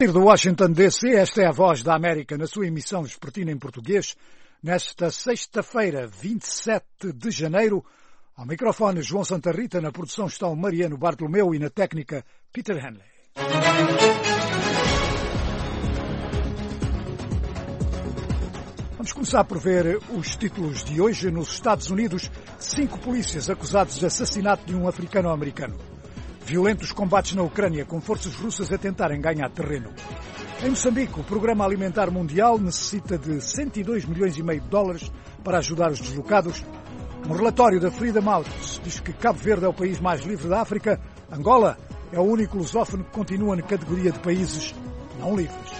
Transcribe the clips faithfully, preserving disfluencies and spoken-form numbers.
De Washington, D C, esta é a Voz da América na sua emissão vespertina em português, nesta sexta-feira, vinte e sete de janeiro. Ao microfone, João Santa Rita, na produção estão Mariano Bartolomeu e na técnica, Peter Henley. Vamos começar por ver os títulos de hoje. Nos Estados Unidos, cinco polícias acusados de assassinato de um africano-americano. Violentos combates na Ucrânia, com forças russas a tentarem ganhar terreno. Em Moçambique, o Programa Alimentar Mundial necessita de cento e dois milhões e meio de dólares para ajudar os deslocados. Um relatório da Freedom House diz que Cabo Verde é o país mais livre da África. Angola é o único lusófono que continua na categoria de países não livres.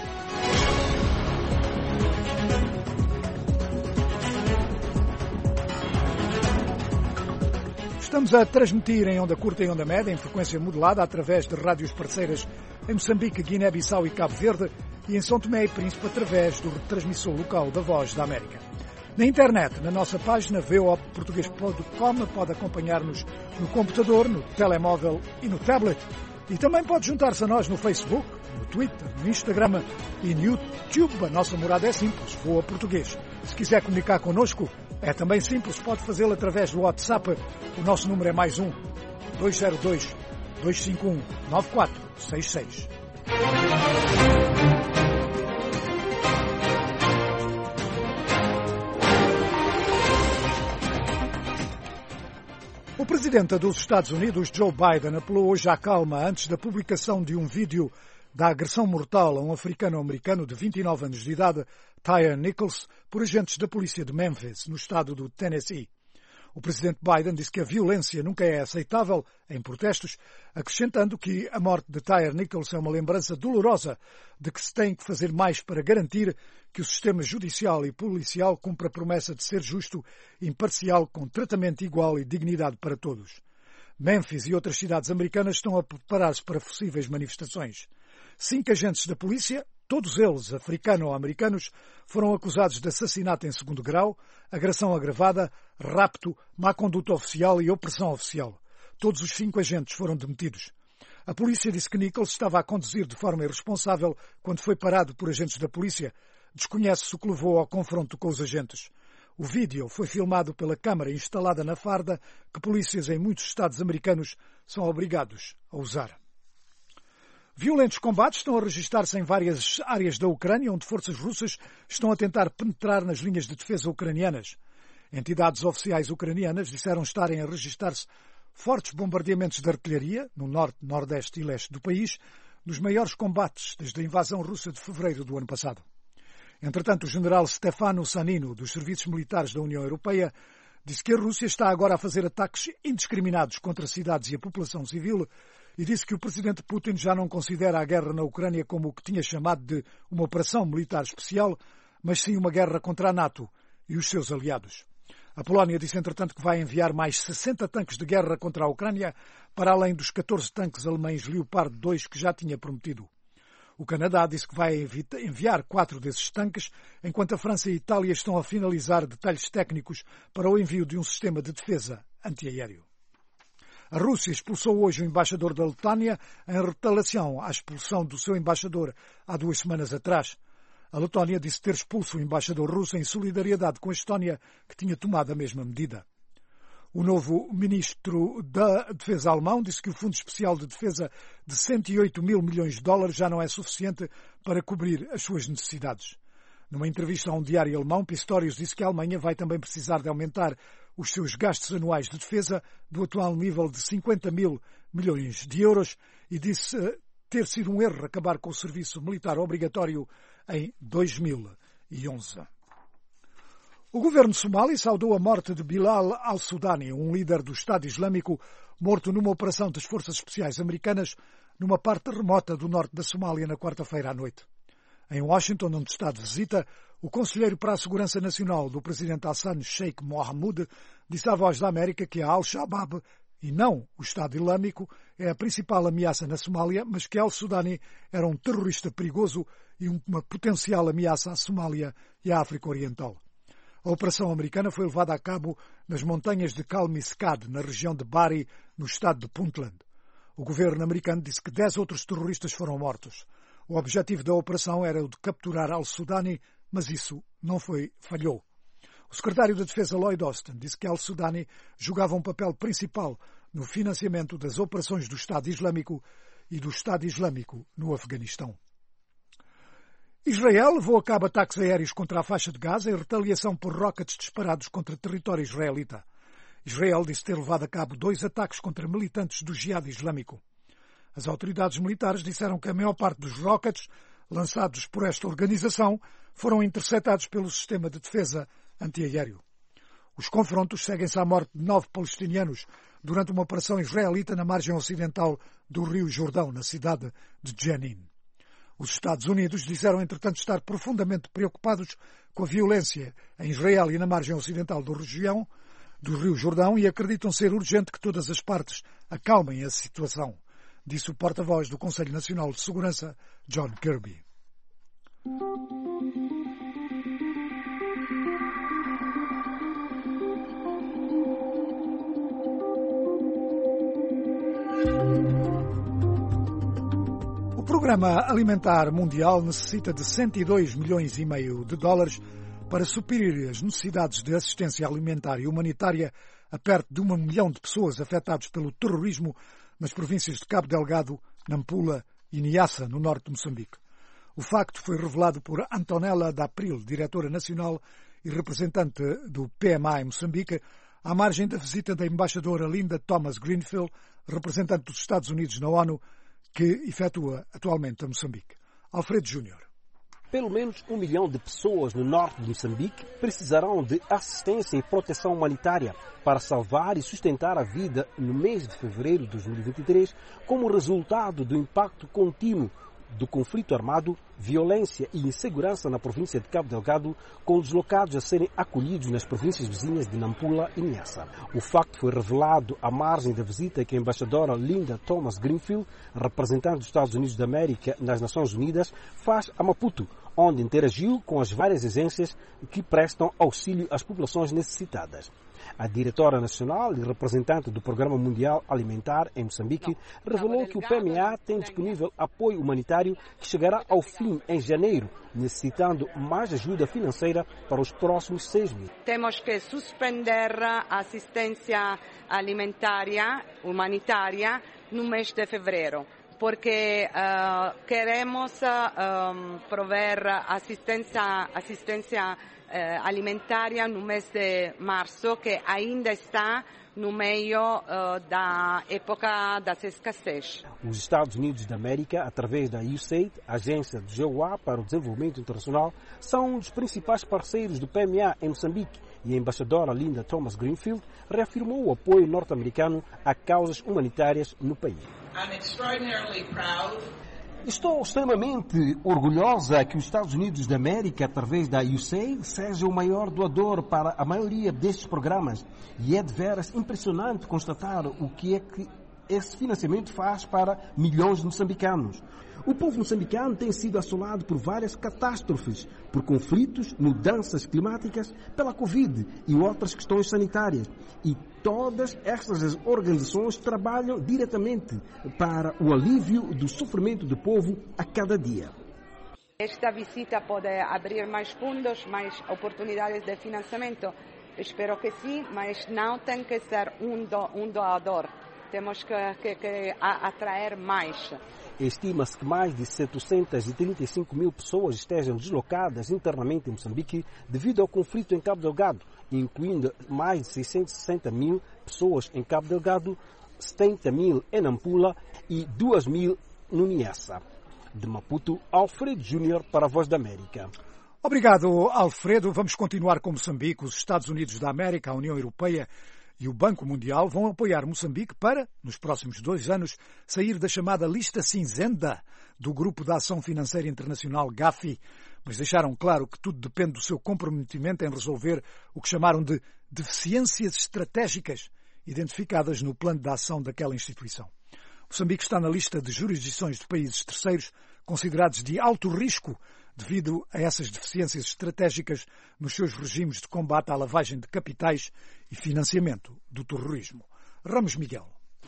Estamos a transmitir em onda curta e onda média, em frequência modulada, através de rádios parceiras em Moçambique, Guiné-Bissau e Cabo Verde, e em São Tomé e Príncipe através do retransmissor local da Voz da América. Na internet, na nossa página v o p português ponto com, pode acompanhar-nos no computador, no telemóvel e no tablet. E também pode juntar-se a nós no Facebook, no Twitter, no Instagram e no YouTube. A nossa morada é simples, Voa Português. Se quiser comunicar connosco, é também simples, pode fazê-lo através do WhatsApp. O nosso número é mais um, dois zero dois, dois cinco um, nove quatro seis seis. O presidente dos Estados Unidos, Joe Biden, apelou hoje à calma antes da publicação de um vídeo da agressão mortal a um africano-americano de vinte e nove anos de idade, Tyre Nichols, por agentes da polícia de Memphis, no estado do Tennessee. O presidente Biden disse que a violência nunca é aceitável em protestos, acrescentando que a morte de Tyre Nichols é uma lembrança dolorosa de que se tem que fazer mais para garantir que o sistema judicial e policial cumpra a promessa de ser justo, imparcial, com tratamento igual e dignidade para todos. Memphis e outras cidades americanas estão a preparar-se para possíveis manifestações. Cinco agentes da polícia, todos eles africano-americanos, foram acusados de assassinato em segundo grau, agressão agravada, rapto, má conduta oficial e opressão oficial. Todos os cinco agentes foram demitidos. A polícia disse que Nichols estava a conduzir de forma irresponsável quando foi parado por agentes da polícia. Desconhece-se o que levou ao confronto com os agentes. O vídeo foi filmado pela câmara instalada na farda que polícias em muitos estados americanos são obrigados a usar. Violentos combates estão a registrar-se em várias áreas da Ucrânia, onde forças russas estão a tentar penetrar nas linhas de defesa ucranianas. Entidades oficiais ucranianas disseram estarem a registrar-se fortes bombardeamentos de artilharia, no norte, nordeste e leste do país, nos maiores combates desde a invasão russa de fevereiro do ano passado. Entretanto, o general Stefano Sanino, dos serviços militares da União Europeia, disse que a Rússia está agora a fazer ataques indiscriminados contra cidades e a população civil e disse que o presidente Putin já não considera a guerra na Ucrânia como o que tinha chamado de uma operação militar especial, mas sim uma guerra contra a NATO e os seus aliados. A Polónia disse, entretanto, que vai enviar mais sessenta tanques de guerra contra a Ucrânia, para além dos catorze tanques alemães Leopard dois que já tinha prometido. O Canadá disse que vai enviar quatro desses tanques, enquanto a França e a Itália estão a finalizar detalhes técnicos para o envio de um sistema de defesa antiaéreo. A Rússia expulsou hoje o embaixador da Letônia em retaliação à expulsão do seu embaixador há duas semanas atrás. A Letônia disse ter expulso o embaixador russo em solidariedade com a Estónia, que tinha tomado a mesma medida. O novo ministro da Defesa alemão disse que o Fundo Especial de Defesa de cento e oito mil milhões de dólares já não é suficiente para cobrir as suas necessidades. Numa entrevista a um diário alemão, Pistorius disse que a Alemanha vai também precisar de aumentar os seus gastos anuais de defesa do atual nível de cinquenta mil milhões de euros e disse ter sido um erro acabar com o serviço militar obrigatório em dois mil e onze. O governo somali saudou a morte de Bilal al-Sudani, um líder do Estado Islâmico, morto numa operação das Forças Especiais Americanas numa parte remota do norte da Somália na quarta-feira à noite. Em Washington, onde está de visita, o conselheiro para a Segurança Nacional do presidente Hassan Sheikh Mohamud disse à Voz da América que a Al-Shabaab, e não o Estado Islâmico, é a principal ameaça na Somália, mas que al-Sudani era um terrorista perigoso e uma potencial ameaça à Somália e à África Oriental. A operação americana foi levada a cabo nas montanhas de Kalmiskad, na região de Bari, no estado de Puntland. O governo americano disse que dez outros terroristas foram mortos. O objetivo da operação era o de capturar al-Sudani, mas isso não foi, falhou. O secretário da Defesa Lloyd Austin disse que al-Sudani jogava um papel principal no financiamento das operações do Estado Islâmico e do Estado Islâmico no Afeganistão. Israel levou a cabo ataques aéreos contra a faixa de Gaza em retaliação por rockets disparados contra território israelita. Israel disse ter levado a cabo dois ataques contra militantes do Jihad Islâmico. As autoridades militares disseram que a maior parte dos rockets lançados por esta organização foram interceptados pelo sistema de defesa antiaéreo. Os confrontos seguem-se à morte de nove palestinianos durante uma operação israelita na margem ocidental do Rio Jordão, na cidade de Jenin. Os Estados Unidos disseram, entretanto, estar profundamente preocupados com a violência em Israel e na margem ocidental da região do Rio Jordão e acreditam ser urgente que todas as partes acalmem a situação, disse o porta-voz do Conselho Nacional de Segurança, John Kirby. O Programa Alimentar Mundial necessita de cento e dois milhões e meio de dólares para suprir as necessidades de assistência alimentar e humanitária a perto de um milhão de pessoas afetadas pelo terrorismo nas províncias de Cabo Delgado, Nampula e Niassa, no norte de Moçambique. O facto foi revelado por Antonella D'April, diretora nacional e representante do P M A em Moçambique, à margem da visita da embaixadora Linda Thomas Greenfield, representante dos Estados Unidos na ONU, que efetua atualmente a Moçambique. Alfredo Júnior. Pelo menos um milhão de pessoas no norte de Moçambique precisarão de assistência e proteção humanitária para salvar e sustentar a vida no mês de fevereiro de dois mil e vinte e três, como resultado do impacto contínuo do conflito armado, violência e insegurança na província de Cabo Delgado, com deslocados a serem acolhidos nas províncias vizinhas de Nampula e Niassa. O facto foi revelado à margem da visita que a embaixadora Linda Thomas Greenfield, representante dos Estados Unidos da América nas Nações Unidas, faz a Maputo, onde interagiu com as várias agências que prestam auxílio às populações necessitadas. A diretora nacional e representante do Programa Mundial Alimentar em Moçambique revelou que o P M A tem disponível apoio humanitário que chegará ao fim em janeiro, necessitando mais ajuda financeira para os próximos seis meses. Temos que suspender a assistência alimentar humanitária no mês de fevereiro, porque uh, queremos uh, prover assistência, assistência uh, alimentar no mês de março, que ainda está no meio uh, da época das escassez. Os Estados Unidos da América, através da U S A I D, Agência de G O A para o Desenvolvimento Internacional, são um dos principais parceiros do P M A em Moçambique, e a embaixadora Linda Thomas Greenfield reafirmou o apoio norte-americano a causas humanitárias no país. Estou extremamente orgulhosa que os Estados Unidos da América, através da U S A I D, seja o maior doador para a maioria destes programas. E é de veras impressionante constatar o que é que esse financiamento faz para milhões de moçambicanos. O povo moçambicano tem sido assolado por várias catástrofes, por conflitos, mudanças climáticas, pela Covid e outras questões sanitárias. E todas estas organizações trabalham diretamente para o alívio do sofrimento do povo a cada dia. Esta visita pode abrir mais fundos, mais oportunidades de financiamento. Espero que sim, mas não tem que ser um, do, um doador. Temos que, que, que atrair mais. Estima-se que mais de setecentas e trinta e cinco mil pessoas estejam deslocadas internamente em Moçambique devido ao conflito em Cabo Delgado, incluindo mais de seiscentas e sessenta mil pessoas em Cabo Delgado, setenta mil em Nampula e duas mil no Niassa. De Maputo, Alfredo Júnior para a Voz da América. Obrigado, Alfredo. Vamos continuar com Moçambique. Os Estados Unidos da América, a União Europeia e o Banco Mundial vão apoiar Moçambique para, nos próximos dois anos, sair da chamada lista cinzenta do Grupo de Ação Financeira Internacional Gafi, mas deixaram claro que tudo depende do seu comprometimento em resolver o que chamaram de deficiências estratégicas identificadas no plano de ação daquela instituição. Moçambique está na lista de jurisdições de países terceiros considerados de alto risco devido a essas deficiências estratégicas nos seus regimes de combate à lavagem de capitais e financiamento do terrorismo. Ramos Miguel.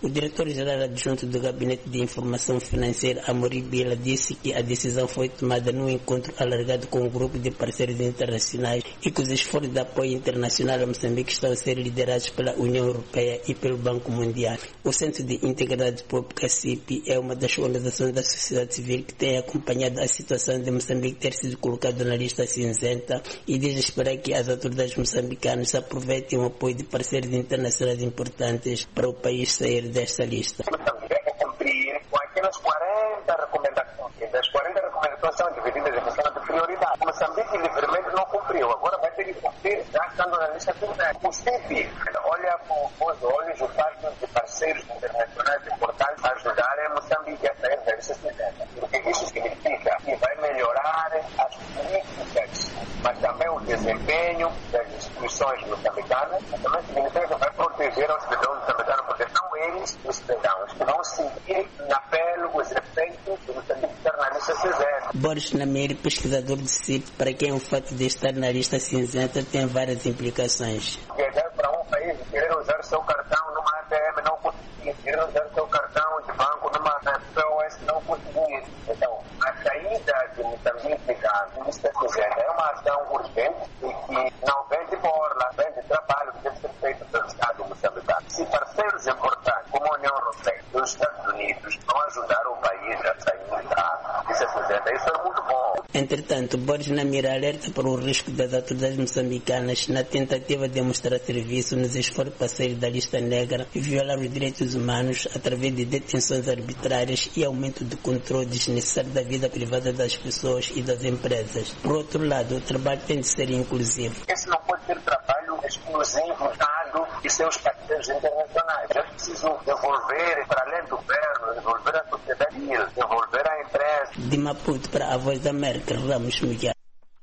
O diretor-geral adjunto do Gabinete de Informação Financeira, Amory Bila, disse que a decisão foi tomada num encontro alargado com um grupo de parceiros internacionais e que os esforços de apoio internacional a Moçambique estão a ser liderados pela União Europeia e pelo Banco Mundial. O Centro de Integralidade Pública, C I P, é uma das organizações da sociedade civil que tem acompanhado a situação de Moçambique ter sido colocado na lista cinzenta e diz esperar que as autoridades moçambicanas aproveitem o apoio de parceiros internacionais importantes para o país sair desta lista. Moçambique deve cumprir com aquelas quarenta recomendações. E das quarenta recomendações são divididas em função de prioridade. Moçambique livremente não cumpriu. Agora vai ter que cumprir já estando na lista cinzenta. O C I P olha com bons olhos o fato de parceiros internacionais importantes ajudarem Moçambique a sair da lista cinzenta. Porque isso significa que vai melhorar as políticas, mas também o desempenho das instituições moçambicanas, mas também significa que vai proteger os cidadãos moçambicanos, porque são eles os cidadãos que vão sentir na pele os efeitos do Moçambique estar na lista cinzenta. Boris Namiri, pesquisador de C I P, para quem o fato de estar na lista cinzenta tem várias implicações. Viajar para um país e querer usar seu cartão numa A T M não conseguir, querer usar seu cartão de banco numa P O S não conseguir. Então, a saída de Moçambique da lista cinzenta é uma ação urgente e que não vem de borla, vem de trabalho que deve ser feito pelo Estado moçambicano. Se parceiros importantes como a União Europeia e os Estados Unidos vão ajudar o país a sair da lista cinzenta, isso é muito bom. Entretanto, Boris Namira alerta para o risco das autoridades moçambicanas na tentativa de mostrar serviço nos esforços para sair da lista negra e violar os direitos humanos através de detenções arbitrárias e aumento do controle desnecessário da vida privada das pessoas e das empresas. Por outro lado, o trabalho tem de ser inclusivo. Esse não pode ser trabalho exclusivo do Estado e seus parceiros internacionais. É preciso devolver para além do governo, devolver a sociedade civil, devolver a empresa. De Maputo para a Voz da América, Ramos Miguel.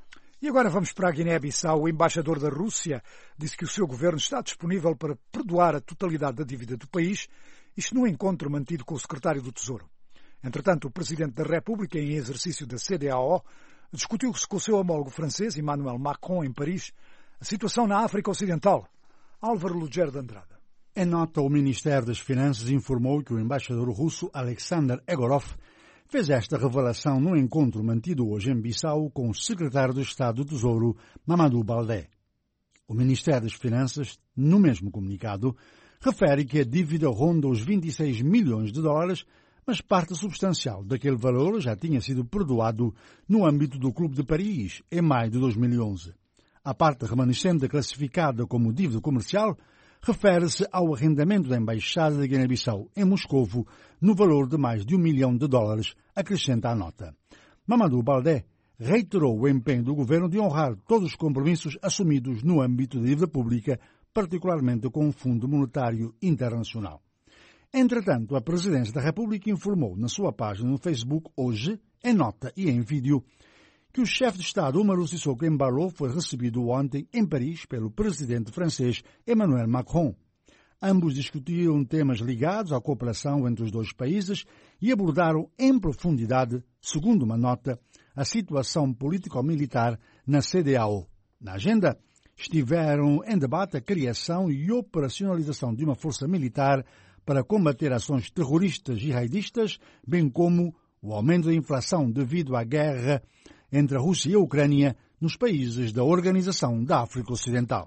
E agora vamos para a Guiné-Bissau. O embaixador da Rússia disse que o seu governo está disponível para perdoar a totalidade da dívida do país, isto num encontro mantido com o secretário do Tesouro. Entretanto, o presidente da República, em exercício da C D A O, discutiu-se com o seu homólogo francês, Emmanuel Macron, em Paris, a situação na África Ocidental. Álvaro Lugero de Andrade. Em nota, o Ministério das Finanças informou que o embaixador russo Alexander Egorov fez esta revelação num encontro mantido hoje em Bissau com o secretário de Estado do Tesouro, Mamadou Baldé. O Ministério das Finanças, no mesmo comunicado, refere que a dívida ronda os vinte e seis milhões de dólares, mas parte substancial daquele valor já tinha sido perdoado no âmbito do Clube de Paris, em maio de dois mil e onze. A parte remanescente, classificada como dívida comercial, refere-se ao arrendamento da Embaixada da Guiné-Bissau em Moscovo, no valor de mais de um milhão de dólares, acrescenta a nota. Mamadou Baldé reiterou o empenho do governo de honrar todos os compromissos assumidos no âmbito da dívida pública, particularmente com o Fundo Monetário Internacional. Entretanto, a Presidência da República informou na sua página no Facebook hoje, em nota e em vídeo, que o chefe de Estado Umaru Sissoko Embalo foi recebido ontem em Paris pelo presidente francês Emmanuel Macron. Ambos discutiram temas ligados à cooperação entre os dois países e abordaram em profundidade, segundo uma nota, a situação político-militar na C D A O. Na agenda, estiveram em debate a criação e operacionalização de uma força militar para combater ações terroristas jihadistas, bem como o aumento da inflação devido à guerra entre a Rússia e a Ucrânia nos países da Organização da África Ocidental.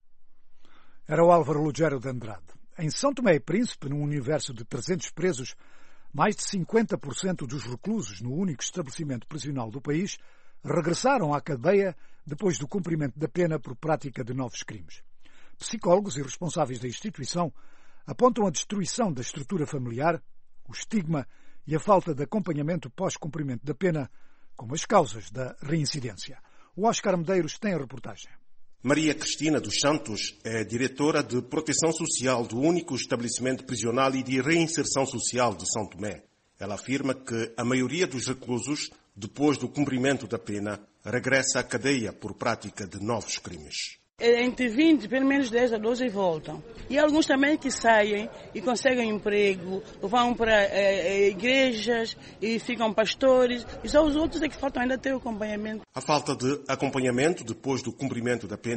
Era o Álvaro Lugero de Andrade. Em São Tomé e Príncipe, num universo de trezentos presos, mais de cinquenta por cento dos reclusos no único estabelecimento prisional do país regressaram à cadeia depois do cumprimento da pena por prática de novos crimes. Psicólogos e responsáveis da instituição apontam a destruição da estrutura familiar, o estigma e a falta de acompanhamento pós-cumprimento da pena como as causas da reincidência. O Oscar Medeiros tem a reportagem. Maria Cristina dos Santos é diretora de Proteção Social do único estabelecimento prisional e de reinserção social de São Tomé. Ela afirma que a maioria dos reclusos, depois do cumprimento da pena, regressa à cadeia por prática de novos crimes. Entre vinte, pelo menos dez a doze voltam. E alguns também que saem e conseguem emprego, vão para é, igrejas e ficam pastores. E só os outros é que faltam ainda ter o acompanhamento. A falta de acompanhamento depois do cumprimento da pena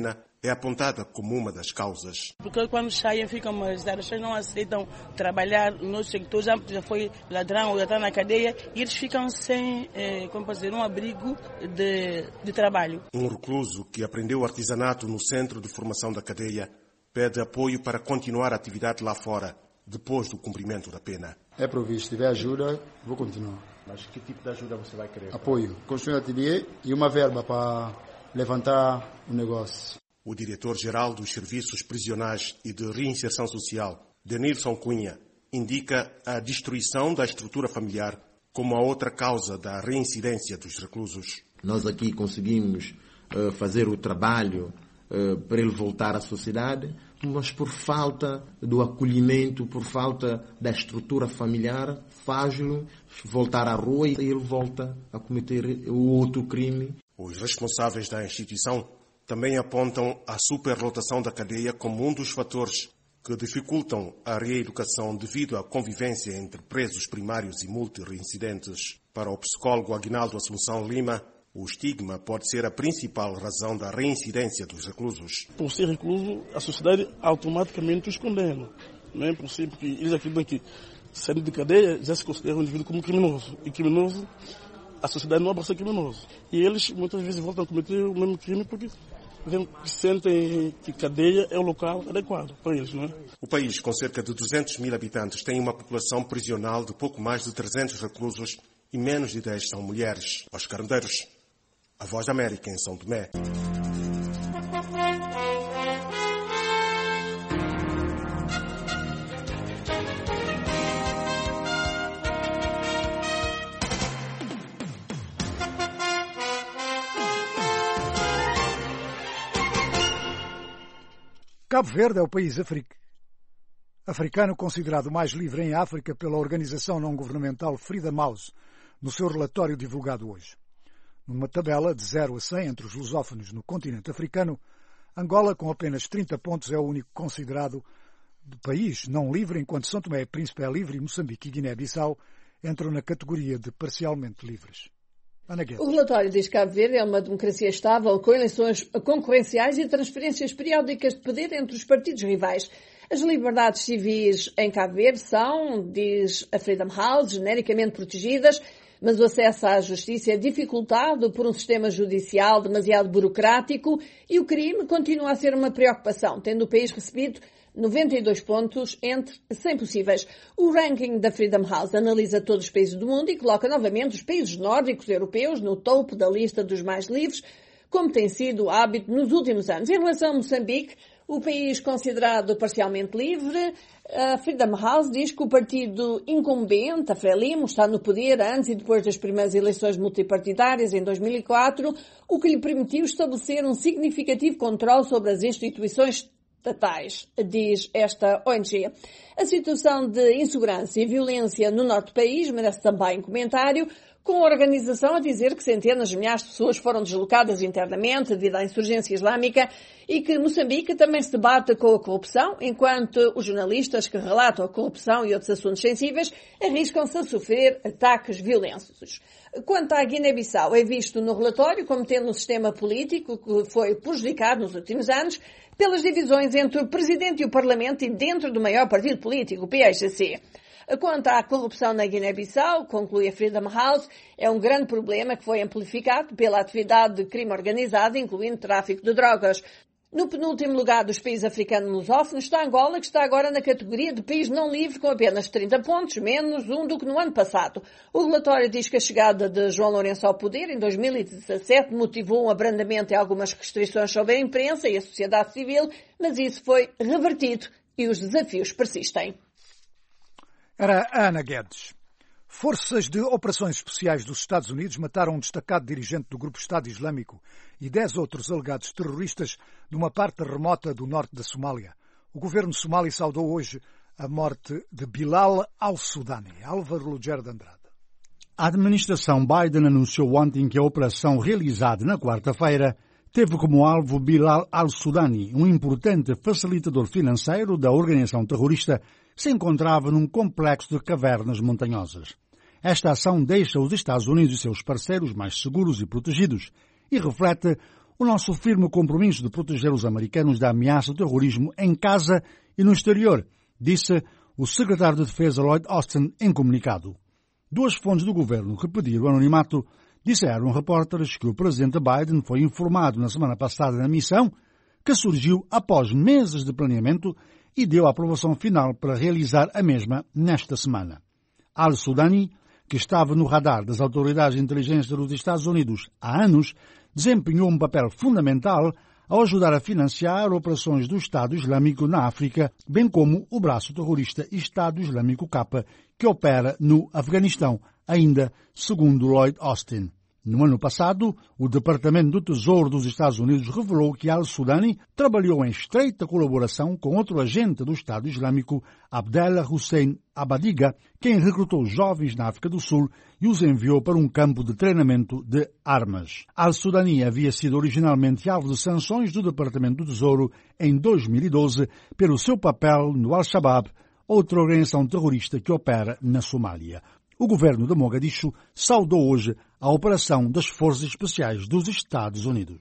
é apontada como uma das causas. Porque quando saem ficam marginalizados, eles não aceitam trabalhar no sector, já, já foi ladrão ou já está na cadeia, e eles ficam sem, eh, como posso dizer, um abrigo de, de trabalho. Um recluso que aprendeu artesanato no centro de formação da cadeia pede apoio para continuar a atividade lá fora, depois do cumprimento da pena. É provisto, se tiver ajuda, vou continuar. Mas que tipo de ajuda você vai querer? Apoio, construir a T B E e uma verba para levantar o negócio. O diretor-geral dos Serviços Prisionais e de Reinserção Social, Denilson Cunha, indica a destruição da estrutura familiar como a outra causa da reincidência dos reclusos. Nós aqui conseguimos uh, fazer o trabalho uh, para ele voltar à sociedade, mas por falta do acolhimento, por falta da estrutura familiar, faz-lo voltar à rua e ele volta a cometer o outro crime. Os responsáveis da instituição também apontam a superlotação da cadeia como um dos fatores que dificultam a reeducação devido à convivência entre presos primários e multireincidentes. Para o psicólogo Aguinaldo Assunção Lima, o estigma pode ser a principal razão da reincidência dos reclusos. Por ser recluso, a sociedade automaticamente os condena. Não é possível, porque eles acreditam que, saindo de cadeia, já se considera um indivíduo como criminoso. E criminoso, a sociedade não abraça criminoso. E eles muitas vezes voltam a cometer o mesmo crime porque sentem que cadeia é o local adequado para eles, não é? O país, com cerca de duzentos mil habitantes, tem uma população prisional de pouco mais de trezentos reclusos e menos de dez são mulheres. Oscar Medeiros, a Voz da América em São Tomé. Cabo Verde é o país afric... africano considerado mais livre em África pela organização não-governamental Freedom House, no seu relatório divulgado hoje. Numa tabela de zero a cem entre os lusófonos no continente africano, Angola, com apenas trinta pontos, é o único considerado de país não livre, enquanto São Tomé e Príncipe é livre e Moçambique e Guiné-Bissau entram na categoria de parcialmente livres. O relatório diz que Cabo Verde é uma democracia estável, com eleições concorrenciais e transferências periódicas de poder entre os partidos rivais. As liberdades civis em Cabo Verde são, diz a Freedom House, genericamente protegidas, mas o acesso à justiça é dificultado por um sistema judicial demasiado burocrático e o crime continua a ser uma preocupação, tendo o país recebido noventa e dois pontos entre cem possíveis. O ranking da Freedom House analisa todos os países do mundo e coloca novamente os países nórdicos europeus no topo da lista dos mais livres, como tem sido o hábito nos últimos anos. Em relação a Moçambique, o país considerado parcialmente livre, a Freedom House diz que o partido incumbente, a Frelimo, está no poder antes e depois das primeiras eleições multipartidárias em dois mil e quatro, o que lhe permitiu estabelecer um significativo controle sobre as instituições estatais, diz esta O N G. A situação de insegurança e violência no norte do país merece também comentário, com a organização a dizer que centenas de milhares de pessoas foram deslocadas internamente devido à insurgência islâmica e que Moçambique também se debate com a corrupção, enquanto os jornalistas que relatam a corrupção e outros assuntos sensíveis arriscam-se a sofrer ataques violentos. Quanto à Guiné-Bissau, é visto no relatório como tendo um sistema político que foi prejudicado nos últimos anos pelas divisões entre o Presidente e o Parlamento e dentro do maior partido político, o P S C. Quanto à corrupção na Guiné-Bissau, conclui a Freedom House, é um grande problema que foi amplificado pela atividade de crime organizado, incluindo tráfico de drogas. No penúltimo lugar dos países africanos lusófonos está Angola, que está agora na categoria de país não livre com apenas trinta pontos, menos um do que no ano passado. O relatório diz que a chegada de João Lourenço ao poder em dois mil e dezassete motivou um abrandamento em algumas restrições sobre a imprensa e a sociedade civil, mas isso foi revertido e os desafios persistem. Era Ana Guedes. Forças de operações especiais dos Estados Unidos mataram um destacado dirigente do grupo Estado Islâmico e dez outros alegados terroristas numa parte remota do norte da Somália. O governo somali saudou hoje a morte de Bilal al-Sudani. Álvaro Lugero de Andrade. A administração Biden anunciou ontem que a operação realizada na quarta-feira teve como alvo Bilal al-Sudani, um importante facilitador financeiro da organização terrorista que se encontrava num complexo de cavernas montanhosas. Esta ação deixa os Estados Unidos e seus parceiros mais seguros e protegidos e reflete o nosso firme compromisso de proteger os americanos da ameaça do terrorismo em casa e no exterior, disse o secretário de Defesa Lloyd Austin em comunicado. Duas fontes do governo que pediram anonimato disseram a repórteres que o presidente Biden foi informado na semana passada da missão, que surgiu após meses de planeamento e deu a aprovação final para realizar a mesma nesta semana. Al-Sudani, que estava no radar das autoridades de inteligência dos Estados Unidos há anos, desempenhou um papel fundamental ao ajudar a financiar operações do Estado Islâmico na África, bem como o braço terrorista Estado Islâmico K, que opera no Afeganistão, ainda segundo Lloyd Austin. No ano passado, o Departamento do Tesouro dos Estados Unidos revelou que Al-Sudani trabalhou em estreita colaboração com outro agente do Estado Islâmico, Abdallah Hussein Abadiga, quem recrutou jovens na África do Sul e os enviou para um campo de treinamento de armas. Al-Sudani havia sido originalmente alvo de sanções do Departamento do Tesouro em dois mil e doze pelo seu papel no Al-Shabaab, outra organização terrorista que opera na Somália. O governo de Mogadishu saudou hoje a operação das Forças Especiais dos Estados Unidos.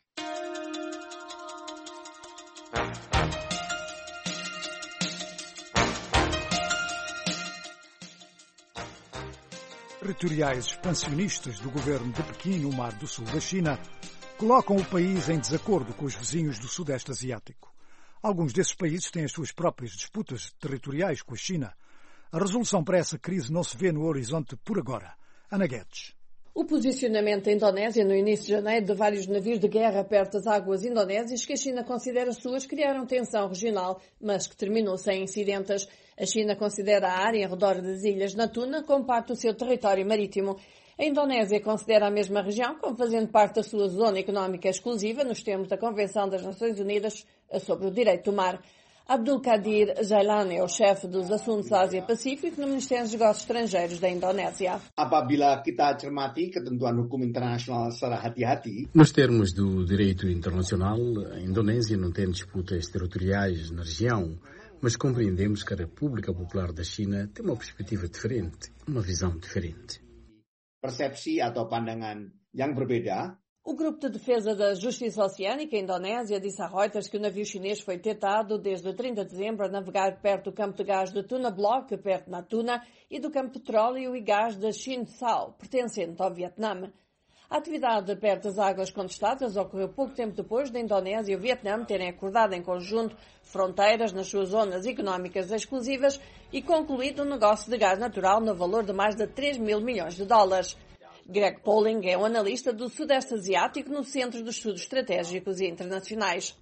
Territoriais expansionistas do governo de Pequim, no Mar do Sul da China, colocam o país em desacordo com os vizinhos do Sudeste Asiático. Alguns desses países têm as suas próprias disputas territoriais com a China. A resolução para essa crise não se vê no horizonte por agora. Ana Guedes. O posicionamento da Indonésia no início de janeiro de vários navios de guerra perto das águas indonésias que a China considera suas criaram tensão regional, mas que terminou sem incidentes. A China considera a área em redor das ilhas Natuna como parte do seu território marítimo. A Indonésia considera a mesma região como fazendo parte da sua zona económica exclusiva nos termos da Convenção das Nações Unidas sobre o Direito do Mar. Abdul Qadir Jailani é o chefe dos assuntos Ásia-Pacífico no Ministério dos Negócios Estrangeiros da Indonésia. Apabila kita cermati ketentuan hukum internasional secara hati-hati. Nos termos do direito internacional, a Indonésia não tem disputas territoriais na região, mas compreendemos que a República Popular da China tem uma perspectiva diferente, uma visão diferente. Persepsi atau pandangan yang berbeda. O Grupo de Defesa da Justiça Oceânica, Indonésia, disse a Reuters que o navio chinês foi detectado desde trinta de dezembro a navegar perto do campo de gás de Tuna Block, perto de Natuna, e do campo de petróleo e gás de Chin Sao, pertencente ao Vietnã. A atividade perto das águas contestadas ocorreu pouco tempo depois da Indonésia e o Vietnã terem acordado em conjunto fronteiras nas suas zonas económicas exclusivas e concluído um negócio de gás natural no valor de mais de três mil milhões de dólares. Greg Polling é um analista do Sudeste Asiático no Centro de Estudos Estratégicos e Internacionais.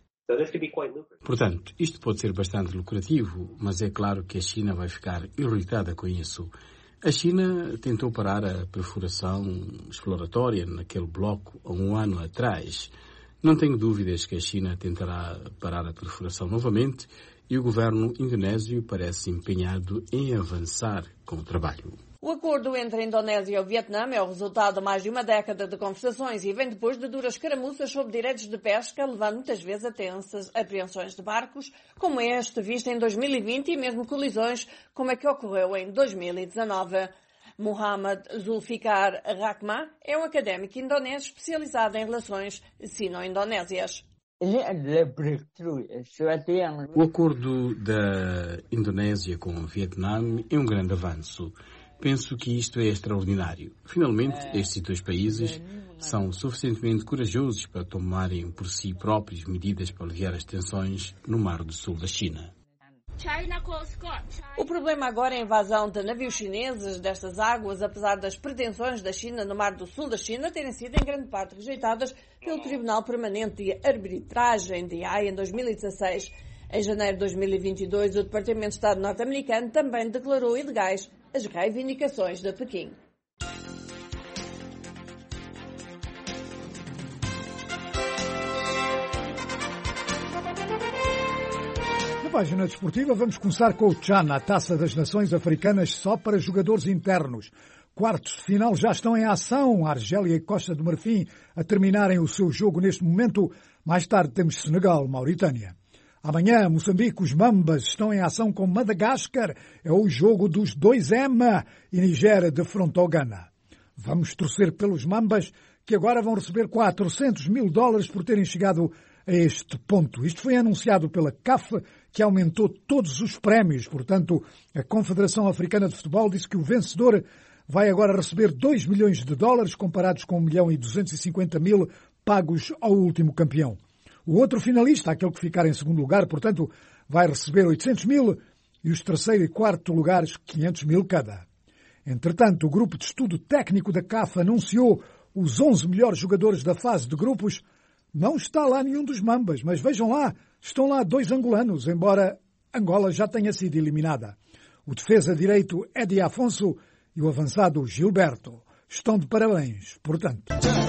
Portanto, isto pode ser bastante lucrativo, mas é claro que a China vai ficar irritada com isso. A China tentou parar a perfuração exploratória naquele bloco há um ano atrás. Não tenho dúvidas que a China tentará parar a perfuração novamente e o governo indonésio parece empenhado em avançar com o trabalho. O acordo entre a Indonésia e o Vietnã é o resultado de mais de uma década de conversações e vem depois de duras caramuças sobre direitos de pesca, levando muitas vezes a tensas apreensões de barcos, como este visto em dois mil e vinte e mesmo colisões como a que ocorreu em dois mil e dezanove. Muhammad Zulfikar Rahma é um académico indonésio especializado em relações sino-indonésias. O acordo da Indonésia com o Vietnã é um grande avanço. Penso que isto é extraordinário. Finalmente, estes dois países são suficientemente corajosos para tomarem por si próprios medidas para aliviar as tensões no Mar do Sul da China. O problema agora é a invasão de navios chineses destas águas, apesar das pretensões da China no Mar do Sul da China terem sido em grande parte rejeitadas pelo Tribunal Permanente de Arbitragem de Haia em dois mil e dezasseis. Em janeiro de dois mil e vinte e dois, o Departamento de Estado norte-americano também declarou ilegais as reivindicações de Pequim. Na página desportiva vamos começar com o Chan, a Taça das Nações Africanas só para jogadores internos. Quartos de final já estão em ação. A Argélia e Costa do Marfim a terminarem o seu jogo neste momento. Mais tarde temos Senegal, Mauritânia. Amanhã, Moçambique, os Mambas estão em ação com Madagascar. É o jogo dos dois M e Nigéria de fronte ao Ghana. Vamos torcer pelos Mambas que agora vão receber quatrocentos mil dólares por terem chegado a este ponto. Isto foi anunciado pela C A F, que aumentou todos os prémios. Portanto, a Confederação Africana de Futebol disse que o vencedor vai agora receber dois milhões de dólares, comparados com um milhão e duzentos e cinquenta mil pagos ao último campeão. O outro finalista, aquele que ficar em segundo lugar, portanto, vai receber oitocentos mil e os terceiro e quarto lugares quinhentos mil cada. Entretanto, o grupo de estudo técnico da C A F anunciou os onze melhores jogadores da fase de grupos. Não está lá nenhum dos Mambas, mas vejam lá, estão lá dois angolanos, embora Angola já tenha sido eliminada. O defesa direito Eddie Afonso e o avançado Gilberto. Estão de parabéns, portanto.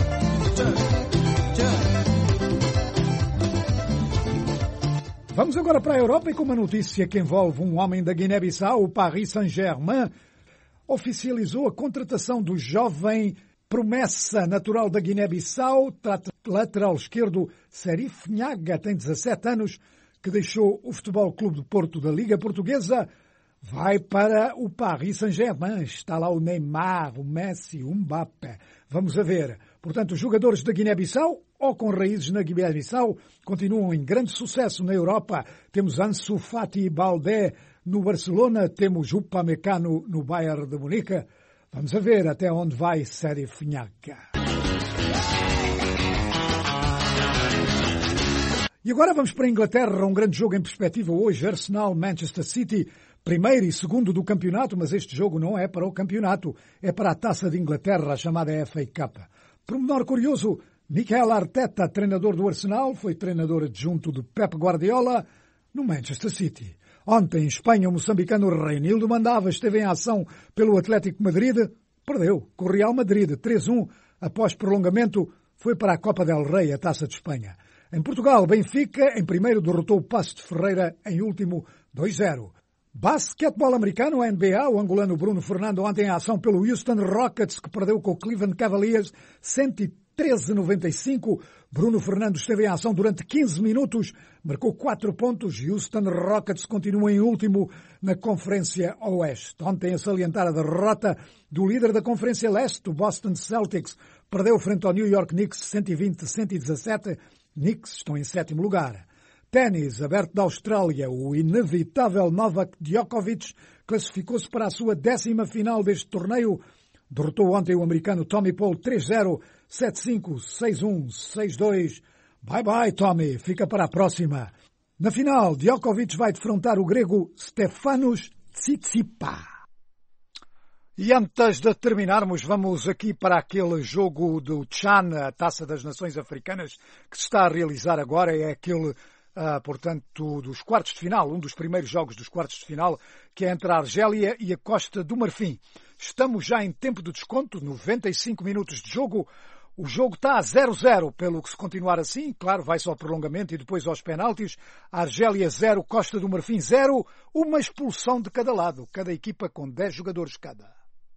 Vamos agora para a Europa e com uma notícia que envolve um homem da Guiné-Bissau. O Paris Saint-Germain oficializou a contratação do jovem promessa natural da Guiné-Bissau, lateral esquerdo Serif Nhaga, tem dezassete anos, que deixou o Futebol Clube do Porto da Liga Portuguesa, vai para o Paris Saint-Germain. Está lá o Neymar, o Messi, o Mbappé. Vamos a ver. Portanto, os jogadores da Guiné-Bissau, ou com raízes na Guiné-Bissau, continuam em grande sucesso na Europa. Temos Ansu Fati Baldé no Barcelona, temos Upamecano no Bayern de Munique. Vamos a ver até onde vai Serif Nhaga. E agora vamos para a Inglaterra, um grande jogo em perspectiva hoje, Arsenal-Manchester City, primeiro e segundo do campeonato, mas este jogo não é para o campeonato, é para a Taça de Inglaterra, a chamada F A Cup. Por um menor curioso, Mikel Arteta, treinador do Arsenal, foi treinador adjunto de Pep Guardiola no Manchester City. Ontem, em Espanha, o moçambicano Reinildo Mandava esteve em ação pelo Atlético Madrid, perdeu com o Real Madrid três a um, após prolongamento, foi para a Copa del Rei, a Taça de Espanha. Em Portugal, Benfica, em primeiro, derrotou o Paços de Ferreira, em último, dois a zero. Basquetebol americano, N B A, o angolano Bruno Fernando ontem em ação pelo Houston Rockets, que perdeu com o Cleveland Cavaliers, cento e treze a noventa e cinco. Bruno Fernando esteve em ação durante quinze minutos, marcou quatro pontos. Houston Rockets continua em último na Conferência Oeste. Ontem a salientar a derrota do líder da Conferência Leste, o Boston Celtics, perdeu frente ao New York Knicks cento e vinte a cento e dezassete. Knicks estão em sétimo lugar. Ténis, aberto da Austrália, o inevitável Novak Djokovic classificou-se para a sua décima final deste torneio. Derrotou ontem o americano Tommy Paul três a zero, sete a cinco, seis a um, seis a dois. Bye bye, Tommy. Fica para a próxima. Na final, Djokovic vai defrontar o grego Stefanos Tsitsipas. E antes de terminarmos, vamos aqui para aquele jogo do Chan, a Taça das Nações Africanas, que se está a realizar agora. É aquele, uh, portanto, dos quartos de final, um dos primeiros jogos dos quartos de final, que é entre a Argélia e a Costa do Marfim. Estamos já em tempo de desconto, noventa e cinco minutos de jogo. O jogo está a zero a zero, pelo que se continuar assim, claro, vai-se ao prolongamento e depois aos penaltis. A Argélia zero, Costa do Marfim zero, uma expulsão de cada lado, cada equipa com dez jogadores cada.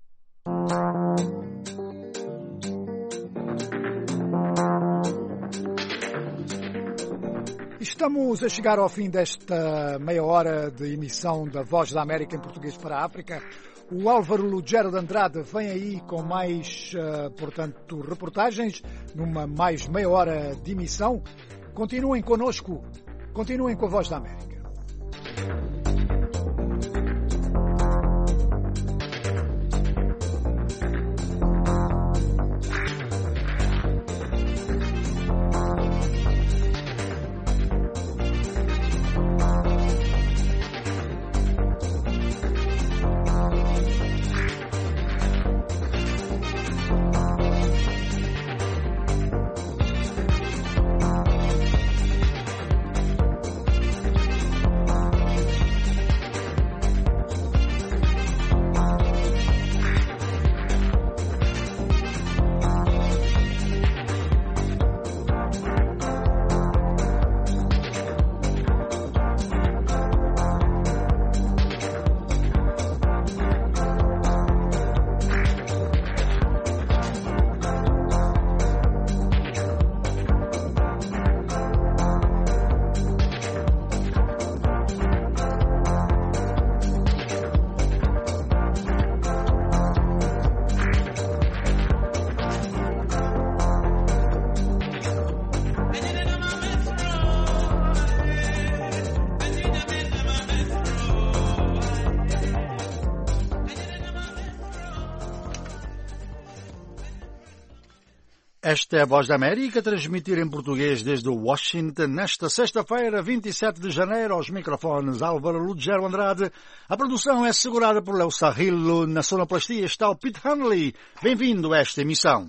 Estamos a chegar ao fim desta meia hora de emissão da Voz da América em português para a África. O Álvaro Lugero de Andrade vem aí com mais, uh, portanto, reportagens, numa mais meia hora de emissão. Continuem connosco, continuem com a Voz da América. Esta é a Voz da América, transmitir em português desde Washington, nesta sexta-feira, vinte e sete de janeiro, aos microfones Álvaro Lugero Andrade. A produção é assegurada por Léo Sarrillo, na sonoplastia está o Pete Hanley. Bem-vindo a esta emissão.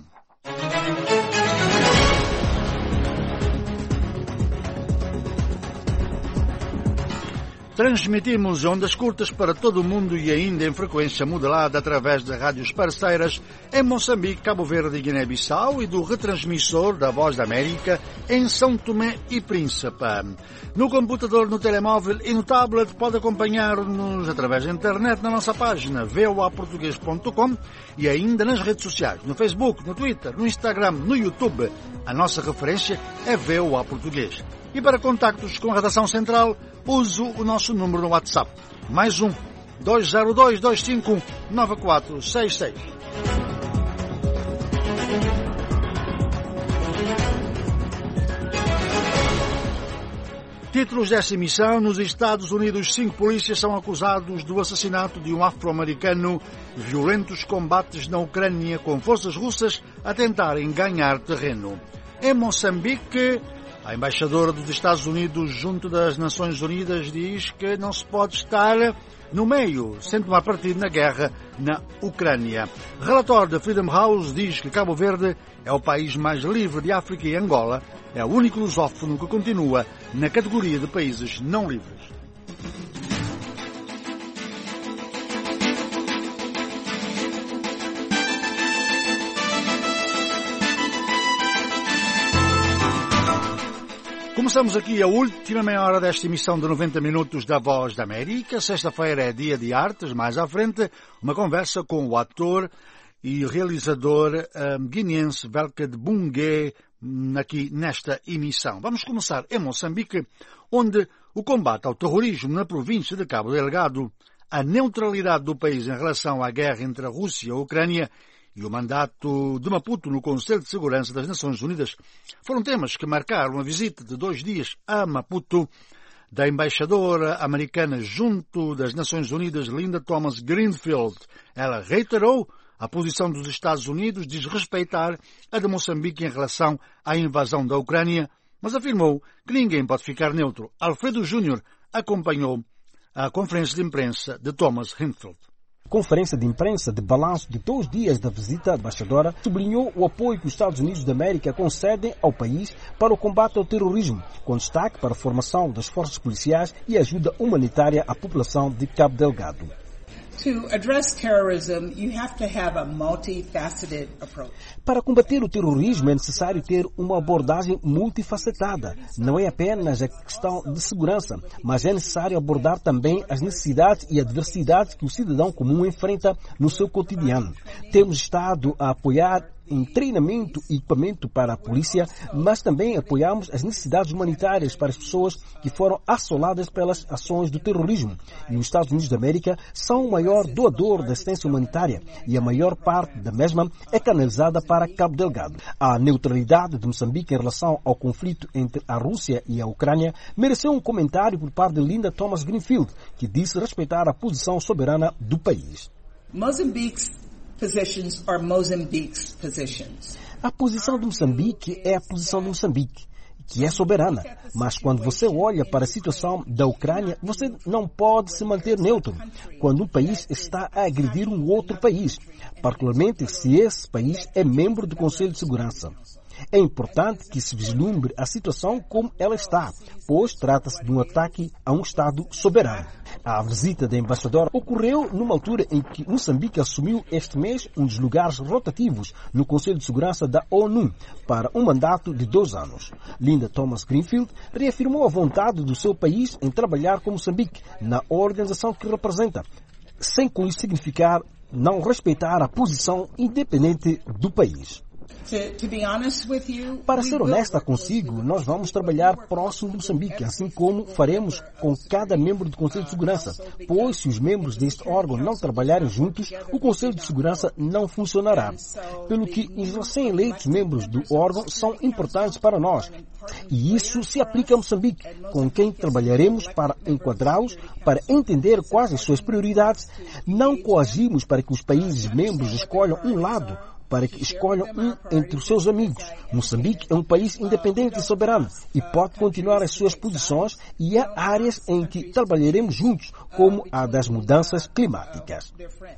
Transmitimos ondas curtas para todo o mundo e ainda em frequência modulada através de rádios parceiras em Moçambique, Cabo Verde e Guiné-Bissau e do retransmissor da Voz da América em São Tomé e Príncipe. No computador, no telemóvel e no tablet pode acompanhar-nos através da internet na nossa página v o a português ponto com e ainda nas redes sociais, no Facebook, no Twitter, no Instagram, no YouTube. A nossa referência é V O A Português. E para contactos com a redação central, uso o nosso número no WhatsApp. Mais um, dois zero dois, dois cinco um, nove quatro seis seis. Títulos desta emissão: nos Estados Unidos, cinco polícias são acusados do assassinato de um afro-americano. Violentos combates na Ucrânia com forças russas a tentarem ganhar terreno. Em Moçambique, a embaixadora dos Estados Unidos junto das Nações Unidas diz que não se pode estar no meio, sem tomar partido na guerra na Ucrânia. Relatório da Freedom House diz que Cabo Verde é o país mais livre de África e Angola é o único lusófono que continua na categoria de países não livres. Começamos aqui a última meia hora desta emissão de noventa minutos da Voz da América. Sexta-feira é dia de artes. Mais à frente, uma conversa com o ator e realizador um, guineense Welke Bunge aqui nesta emissão. Vamos começar em Moçambique, onde o combate ao terrorismo na província de Cabo Delgado, a neutralidade do país em relação à guerra entre a Rússia e a Ucrânia e o mandato de Maputo no Conselho de Segurança das Nações Unidas foram temas que marcaram a visita de dois dias a Maputo da embaixadora americana junto das Nações Unidas, Linda Thomas-Greenfield. Ela reiterou a posição dos Estados Unidos de desrespeitar a de Moçambique em relação à invasão da Ucrânia, mas afirmou que ninguém pode ficar neutro. Alfredo Júnior acompanhou a conferência de imprensa de Thomas-Greenfield. Conferência de imprensa de balanço de dois dias da visita da embaixadora sublinhou o apoio que os Estados Unidos da América concedem ao país para o combate ao terrorismo, com destaque para a formação das forças policiais e ajuda humanitária à população de Cabo Delgado. To address terrorism, you have to have a multifaceted approach. Para combater o terrorismo é necessário ter uma abordagem multifacetada. Não é apenas a questão de segurança, mas é necessário abordar também as necessidades e adversidades que o cidadão comum enfrenta no seu cotidiano. Temos estado a apoiar em treinamento e equipamento para a polícia, mas também apoiamos as necessidades humanitárias para as pessoas que foram assoladas pelas ações do terrorismo. E os Estados Unidos da América são o maior doador da assistência humanitária e a maior parte da mesma é canalizada para Cabo Delgado. A neutralidade de Moçambique em relação ao conflito entre a Rússia e a Ucrânia mereceu um comentário por parte de Linda Thomas-Greenfield, que disse respeitar a posição soberana do país. Moçambique's positions are Mozambique's positions. A posição de Moçambique é a posição de Moçambique, que é soberana. Mas quando você olha para a situação da Ucrânia, você não pode se manter neutro quando um país está a agredir um outro país, particularmente se esse país é membro do Conselho de Segurança. É importante que se vislumbre a situação como ela está, pois trata-se de um ataque a um Estado soberano. A visita da embaixadora ocorreu numa altura em que Moçambique assumiu este mês um dos lugares rotativos no Conselho de Segurança da ONU para um mandato de dois anos. Linda Thomas-Greenfield reafirmou a vontade do seu país em trabalhar com Moçambique na organização que representa, sem com isso significar não respeitar a posição independente do país. Para ser honesta consigo, nós vamos trabalhar próximo de Moçambique, assim como faremos com cada membro do Conselho de Segurança, pois se os membros deste órgão não trabalharem juntos, o Conselho de Segurança não funcionará. Pelo que os recém-eleitos membros do órgão são importantes para nós. E isso se aplica a Moçambique, com quem trabalharemos para enquadrá-los, para entender quais as suas prioridades. Não coagimos para que os países membros escolham um lado, para que escolham um entre os seus amigos. Moçambique é um país independente e soberano e pode continuar as suas posições, e há áreas em que trabalharemos juntos, como a das mudanças climáticas.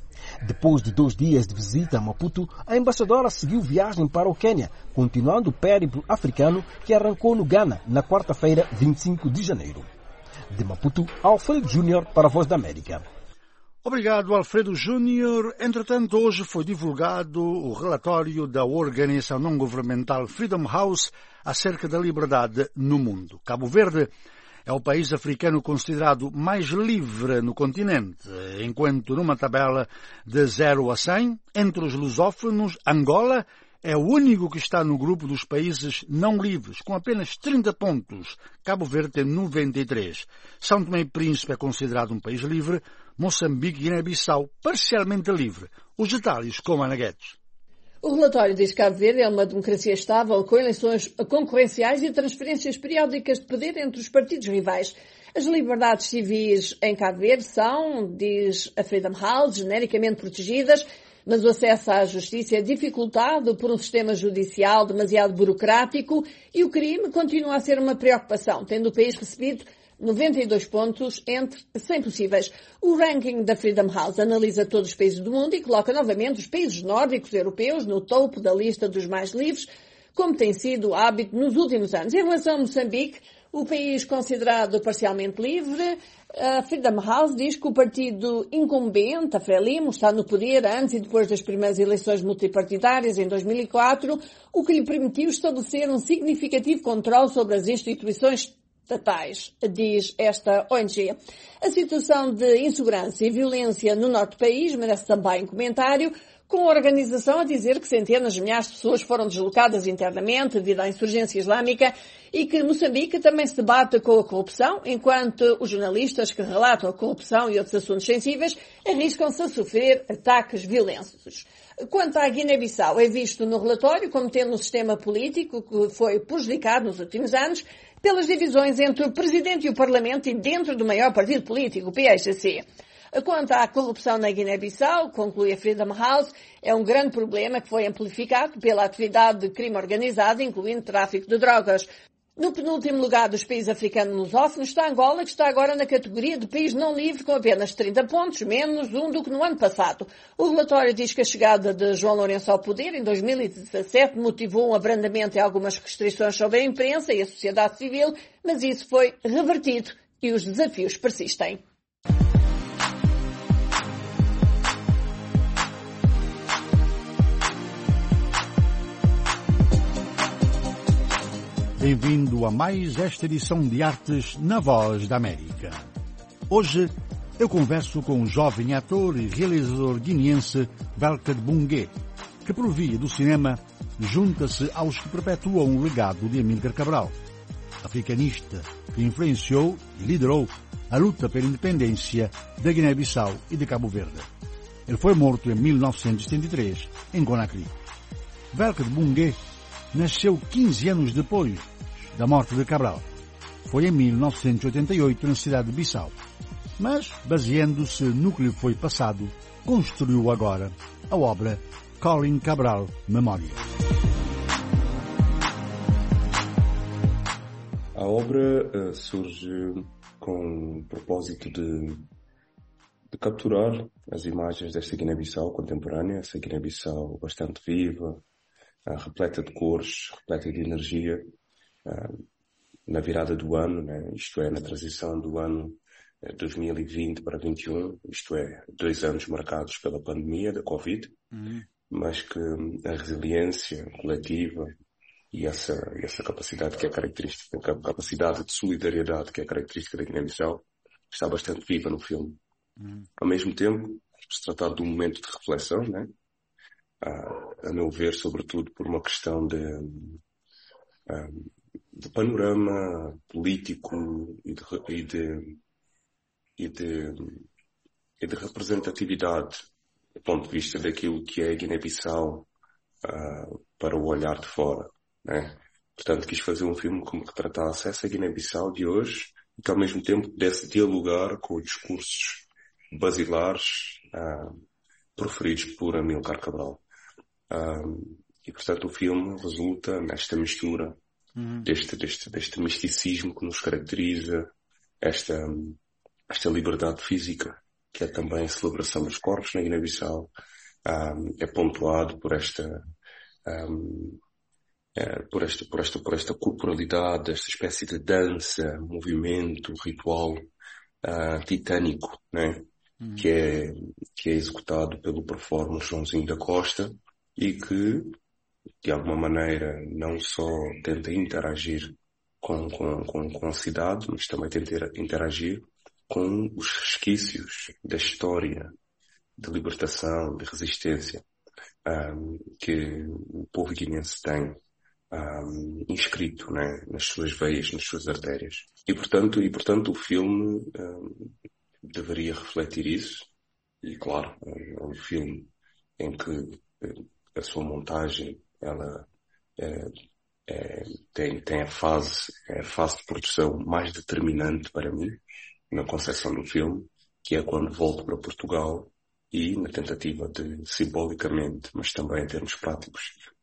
Depois de dois dias de visita a Maputo, a embaixadora seguiu viagem para o Quênia, continuando o périplo africano que arrancou no Ghana na quarta-feira, vinte e cinco de janeiro. De Maputo, Alfredo Júnior para a Voz da América. Obrigado, Alfredo Júnior. Entretanto, hoje foi divulgado o relatório da organização não-governamental Freedom House acerca da liberdade no mundo. Cabo Verde é o país africano considerado mais livre no continente, enquanto numa tabela de zero a cem, entre os lusófonos, Angola é o único que está no grupo dos países não livres, com apenas trinta pontos. Cabo Verde tem noventa e três. São Tomé e Príncipe é considerado um país livre. Moçambique e Guiné-Bissau parcialmente livre. Os detalhes com Ana Guedes. O relatório diz que Cabo Verde é uma democracia estável, com eleições concorrenciais e transferências periódicas de poder entre os partidos rivais. As liberdades civis em Cabo Verde são, diz a Freedom House, genericamente protegidas, mas o acesso à justiça é dificultado por um sistema judicial demasiado burocrático e o crime continua a ser uma preocupação, tendo o país recebido noventa e dois pontos entre cem possíveis. O ranking da Freedom House analisa todos os países do mundo e coloca novamente os países nórdicos europeus no topo da lista dos mais livres, como tem sido o hábito nos últimos anos. Em relação a Moçambique, o país considerado parcialmente livre, a Freedom House diz que o partido incumbente, a Frelimo, está no poder antes e depois das primeiras eleições multipartidárias em dois mil e quatro, o que lhe permitiu estabelecer um significativo controle sobre as instituições estatais, diz esta O N G. A situação de insegurança e violência no norte do país merece também um comentário, com a organização a dizer que centenas de milhares de pessoas foram deslocadas internamente devido à insurgência islâmica e que Moçambique também se debate com a corrupção, enquanto os jornalistas que relatam a corrupção e outros assuntos sensíveis arriscam-se a sofrer ataques violentos. Quanto à Guiné-Bissau, é visto no relatório como tendo um sistema político que foi prejudicado nos últimos anos pelas divisões entre o Presidente e o Parlamento e dentro do maior partido político, o P S C. Quanto à corrupção na Guiné-Bissau, conclui a Freedom House, é um grande problema que foi amplificado pela atividade de crime organizado, incluindo tráfico de drogas. No penúltimo lugar dos países africanos lusófonos está Angola, que está agora na categoria de país não livre com apenas trinta pontos, menos um do que no ano passado. O relatório diz que a chegada de João Lourenço ao poder em dois mil e dezassete motivou um abrandamento em algumas restrições sobre a imprensa e a sociedade civil, mas isso foi revertido e os desafios persistem. Bem-vindo a mais esta edição de Artes na Voz da América. Hoje eu converso com o jovem ator e realizador guineense Welker Bungué, que por via do cinema junta-se aos que perpetuam o legado de Amílcar Cabral, africanista que influenciou e liderou a luta pela independência da Guiné-Bissau e de Cabo Verde. Ele foi morto em mil novecentos e setenta e três, em Conakry. Welker Bungué nasceu quinze anos depois da morte de Cabral. Foi em mil novecentos e oitenta e oito na cidade de Bissau. Mas, baseando-se no que lhe foi passado, construiu agora a obra Colin Cabral Memória. A obra uh, surge com o propósito de, de capturar as imagens desta Guiné-Bissau contemporânea, essa Guiné-Bissau bastante viva, Uh, repleta de cores, repleta de energia, uh, na virada do ano, né? Isto é, na transição do ano uh, dois mil e vinte para vinte e um, isto é, dois anos marcados pela pandemia da Covid, uhum. mas que um, a resiliência coletiva e essa, essa capacidade que é característica, a capacidade de solidariedade que é característica da Guiné-Bissau, está bastante viva no filme. Uhum. Ao mesmo tempo, se tratar de um momento de reflexão, né? A, a meu ver, sobretudo por uma questão de, de panorama político e de, e de, e de, e de representatividade do ponto de vista daquilo que é Guiné-Bissau uh, para o olhar de fora, né? Portanto, quis fazer um filme que me retratasse essa Guiné-Bissau de hoje e que ao mesmo tempo pudesse dialogar com os discursos basilares uh, proferidos por Amílcar Cabral. Um, e, portanto, o filme resulta nesta mistura uhum. deste, deste, deste misticismo que nos caracteriza, esta, esta liberdade física, que é também a celebração dos corpos na Guiné-Bissau, um, é pontuado por esta, um, é, por esta, por esta, por esta corporalidade, esta espécie de dança, movimento, ritual uh, titânico, né? Uhum. que, é, que é executado pelo performer Joãozinho da Costa e que, de alguma maneira, não só tenta interagir com, com, com, com a cidade, mas também tenta interagir com os resquícios da história de libertação, de resistência um, que o povo guineense tem um, inscrito, né, nas suas veias, nas suas artérias. E portanto, e, portanto o filme um, deveria refletir isso. E claro, é um filme em que a sua montagem ela é, é, tem, tem a fase, é a fase de produção mais determinante para mim na concepção do filme, que é quando volto para Portugal e na tentativa de, simbolicamente, mas também em termos práticos,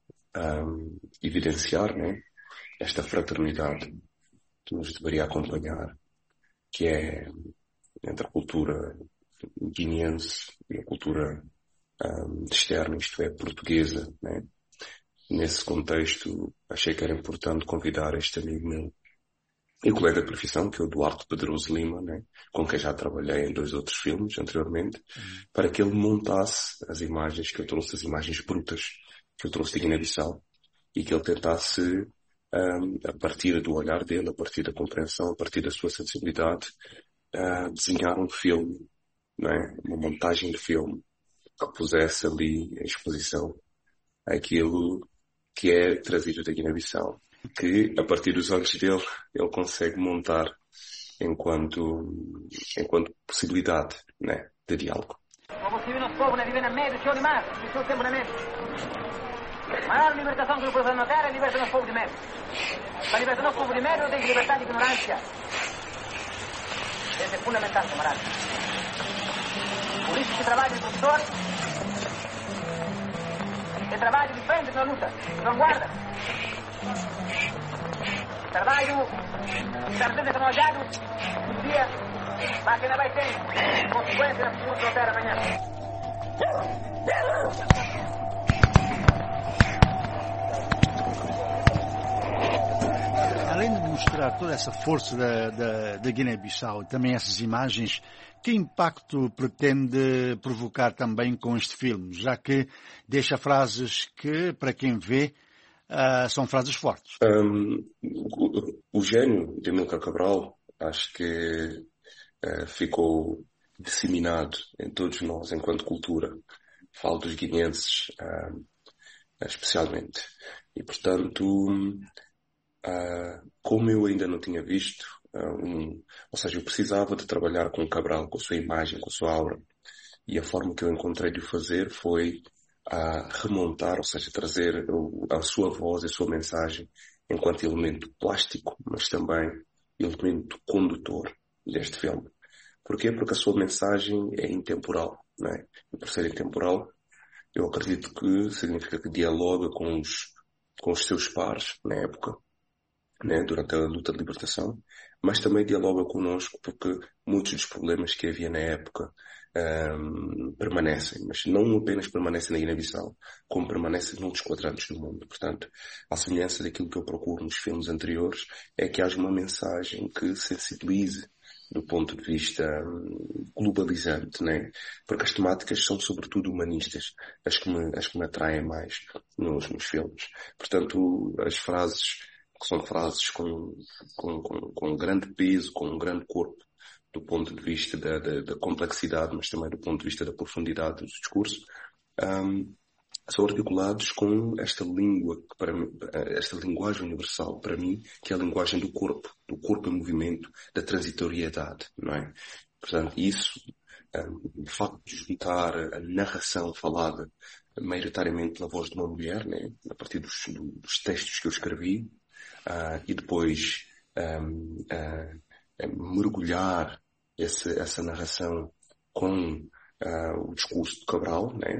um, evidenciar, né, esta fraternidade que nos deveria acompanhar, que é entre a cultura guineense e a cultura um, externa, isto é, portuguesa, né? Nesse contexto, achei que era importante convidar este amigo meu e colega de profissão, que é o Duarte Pedroso Lima, né, com quem já trabalhei em dois outros filmes anteriormente, uhum. para que ele montasse as imagens, que eu trouxe as imagens brutas que eu trouxe de Guiné-Bissau, e que ele tentasse, um, a partir do olhar dele, a partir da compreensão, a partir da sua sensibilidade, uh, desenhar um filme, né, uma montagem de filme, que pusesse ali em exposição aquilo que é trazido da Guiné-Bissau, que a partir dos olhos dele ele consegue montar enquanto enquanto possibilidade, né, de diálogo. O nosso povo vive na meio do chão de mar, do seu tempo na meio. A maior libertação que o povo na terra é libertar nosso povo de medo. Para libertar nosso povo de medo tem que libertar de ignorância. Isso é fundamental, camarada. Por isso que trabalho de professor é trabalho de frente na luta, de vanguarda. Trabalho também trabalhado um dia para que não vai ter consequências na sua terra amanhã. Além de mostrar toda essa força da, da, da Guiné-Bissau e também essas imagens, que impacto pretende provocar também com este filme, já que deixa frases que, para quem vê, uh, são frases fortes? Um, o, o gênio de Amílcar Cabral, acho que uh, ficou disseminado em todos nós enquanto cultura. Falo dos guineenses, uh, especialmente. E, portanto, uh, como eu ainda não tinha visto, Um, ou seja, eu precisava de trabalhar com o Cabral, com a sua imagem, com a sua aura, e a forma que eu encontrei de o fazer foi a remontar, ou seja, trazer a sua voz, a sua mensagem enquanto elemento plástico, mas também elemento condutor deste filme. Porquê? Porque a sua mensagem é intemporal, não é? E por ser intemporal, eu acredito que significa que dialoga com os, com os seus pares na época, né, durante a luta de libertação, mas também dialoga connosco porque muitos dos problemas que havia na época um, permanecem, mas não apenas permanecem na Guiné-Bissau, como permanecem noutros quadrantes do mundo. Portanto, a semelhança daquilo que eu procuro nos filmes anteriores é que haja uma mensagem que sensibilize do ponto de vista globalizante, né? Porque as temáticas são sobretudo humanistas, as que me, as que me atraem mais nos, nos filmes. Portanto, as frases que são frases com, com, com, com um grande peso, com um grande corpo, do ponto de vista da, da, da complexidade, mas também do ponto de vista da profundidade do discurso, um, são articulados com esta língua, que para mim, esta linguagem universal, para mim, que é a linguagem do corpo, do corpo em movimento, da transitoriedade, não é? Portanto, isso, um, o facto de juntar a narração falada maioritariamente pela voz de uma mulher, né, a partir dos, dos textos que eu escrevi, Uh, e depois um, uh, uh, mergulhar esse, essa narração com uh, o discurso de Cabral, né?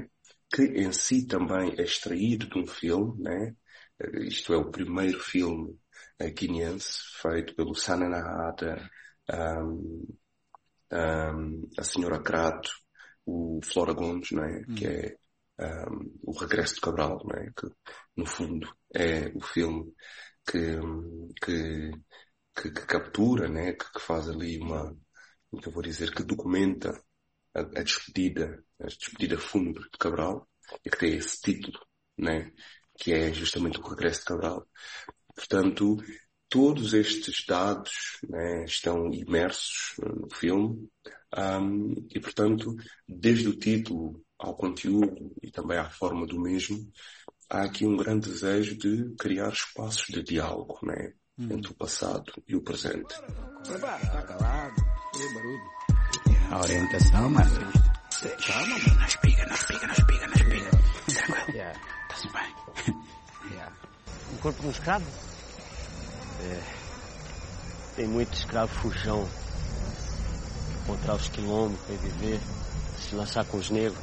que em si também é extraído de um filme, né? Isto é o primeiro filme uh, guineense feito pelo Sananahata, um, um, a Senhora Crato, o Flora Gomes, né? Hum. Que é um, o Regresso de Cabral, né? Que no fundo é o filme que, que, que, que captura, né? Que, que faz ali uma, como que eu vou dizer, que documenta a, a despedida, a despedida fúnebre de Cabral, e que tem esse título, né? Que é justamente o Regresso de Cabral. Portanto, todos estes dados, né, estão imersos no filme, um, e portanto, desde o título ao conteúdo e também à forma do mesmo, há aqui um grande desejo de criar espaços de diálogo, né, hum. entre o passado e o presente. Tá calado, barulho. A orientação, Márcio. Calma, mano. Não espiga, não espiga, não espiga, não espiga. Tranquilo. Yeah. Tá-se bem. Yeah. Um corpo de um escravo? É. Tem muito escravo fujão. Encontrar os quilombos para viver, se lançar com os negros.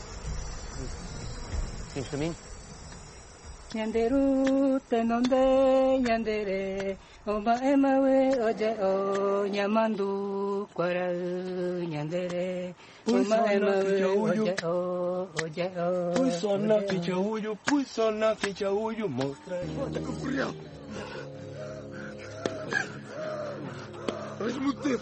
Temos caminho? Nyanderu tenonde nyandere oma emawe oje o nyamandu kwara nyandere oma emawe oje o oje o Puisona ficha uyu puisona ficha uyu mostra bota que correu. Mas muito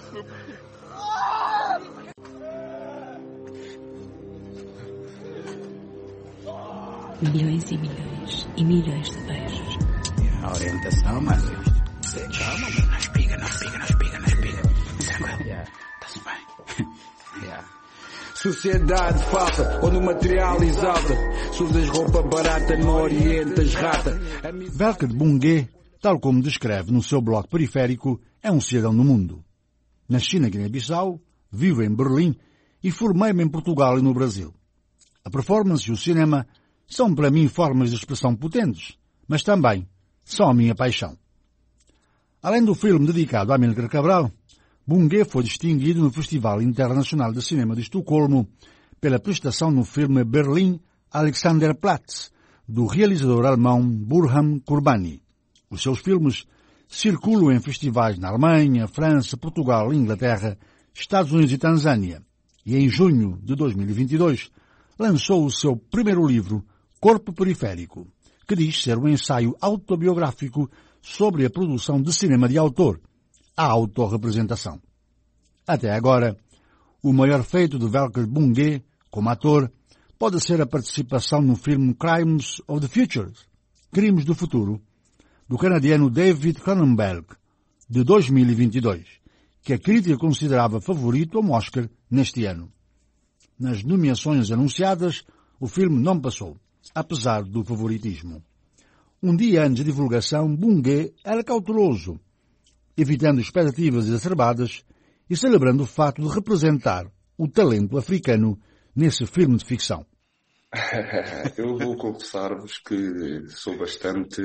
Milhões e milhões e milhões de beijos. A orientação, Márcio. Calma, mano. Não espiga, não espiga, não espiga, não espiga. Tranquilo. Yeah. Tá-se bem. Yeah. Sociedade falsa, onde o material exalta. Se usas roupa barata, não orientas rata. Welker Bungé, tal como descreve no seu blog periférico, é um cidadão do mundo. Nasci na Guiné-Bissau, vivo em Berlim e formei-me em Portugal e no Brasil. A performance e o cinema são para mim formas de expressão potentes, mas também são a minha paixão. Além do filme dedicado a Amílcar Cabral, Bungé foi distinguido no Festival Internacional de Cinema de Estocolmo pela prestação no filme Berlim Alexanderplatz, do realizador alemão Burhan Kurbani. Os seus filmes circulam em festivais na Alemanha, França, Portugal, Inglaterra, Estados Unidos e Tanzânia. E em junho de dois mil e vinte e dois lançou o seu primeiro livro, Corpo Periférico, que diz ser um ensaio autobiográfico sobre a produção de cinema de autor, a autorrepresentação. Até agora, o maior feito de Welker Bungé, como ator, pode ser a participação no filme Crimes of the Future, Crimes do Futuro, do canadiano David Cronenberg, de dois mil e vinte e dois, que a crítica considerava favorito ao Oscar neste ano. Nas nomeações anunciadas, o filme não passou, apesar do favoritismo. Um dia antes da divulgação, Bungé era cauteloso, evitando expectativas exacerbadas e celebrando o fato de representar o talento africano nesse filme de ficção. Eu vou confessar-vos que sou bastante,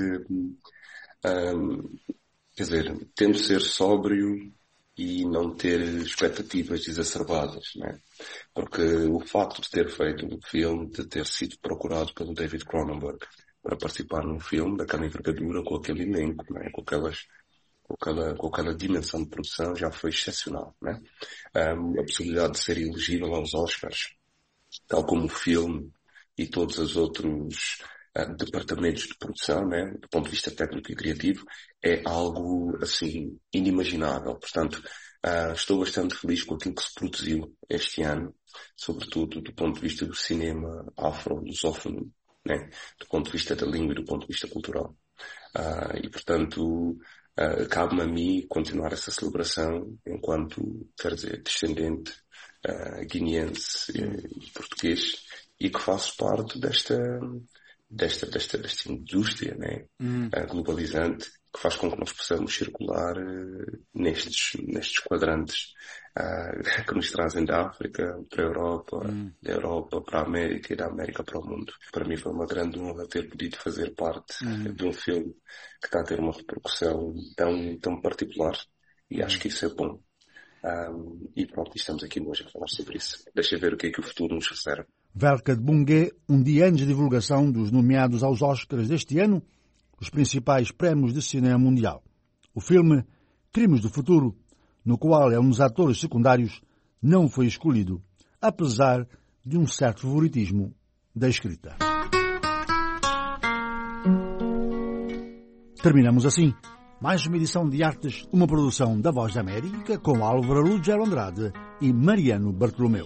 hum, quer dizer, tento ser sóbrio e não ter expectativas exacerbadas, né? Porque o facto de ter feito um filme, de ter sido procurado pelo David Cronenberg para participar num filme daquela envergadura, com aquele elenco, né? com, aquelas, com, aquela, com aquela dimensão de produção, já foi excepcional, né? Um, a possibilidade de ser elegível aos Oscars, tal como o filme e todos os outros uh, departamentos de produção, né? Do ponto de vista técnico e criativo, é algo, assim, inimaginável. Portanto, uh, estou bastante feliz com aquilo que se produziu este ano, sobretudo do ponto de vista do cinema afro-lusófono, né? Do ponto de vista da língua e do ponto de vista cultural. Uh, e, portanto, uh, cabe-me a mim continuar essa celebração enquanto, quer dizer, descendente uh, guineense e, e português, e que faço parte desta, desta, desta, desta indústria, né? Hum. Uh, globalizante, que faz com que nós possamos circular uh, nestes, nestes quadrantes uh, que nos trazem da África para a Europa, hum. da Europa para a América e da América para o mundo. Para mim foi uma grande honra ter podido fazer parte hum. de um filme que está a ter uma repercussão tão, tão particular, e acho que isso é bom. Um, e pronto, estamos aqui hoje a falar sobre isso. Deixa ver o que é que o futuro nos reserva. Velka de Bungué, um dia antes da divulgação dos nomeados aos Oscars deste ano, os principais prémios de cinema mundial. O filme Crimes do Futuro, no qual é um dos atores secundários, não foi escolhido, apesar de um certo favoritismo da escrita. Terminamos assim mais uma edição de Artes, uma produção da Voz da América, com Álvaro Lugero Andrade e Mariano Bartolomeu.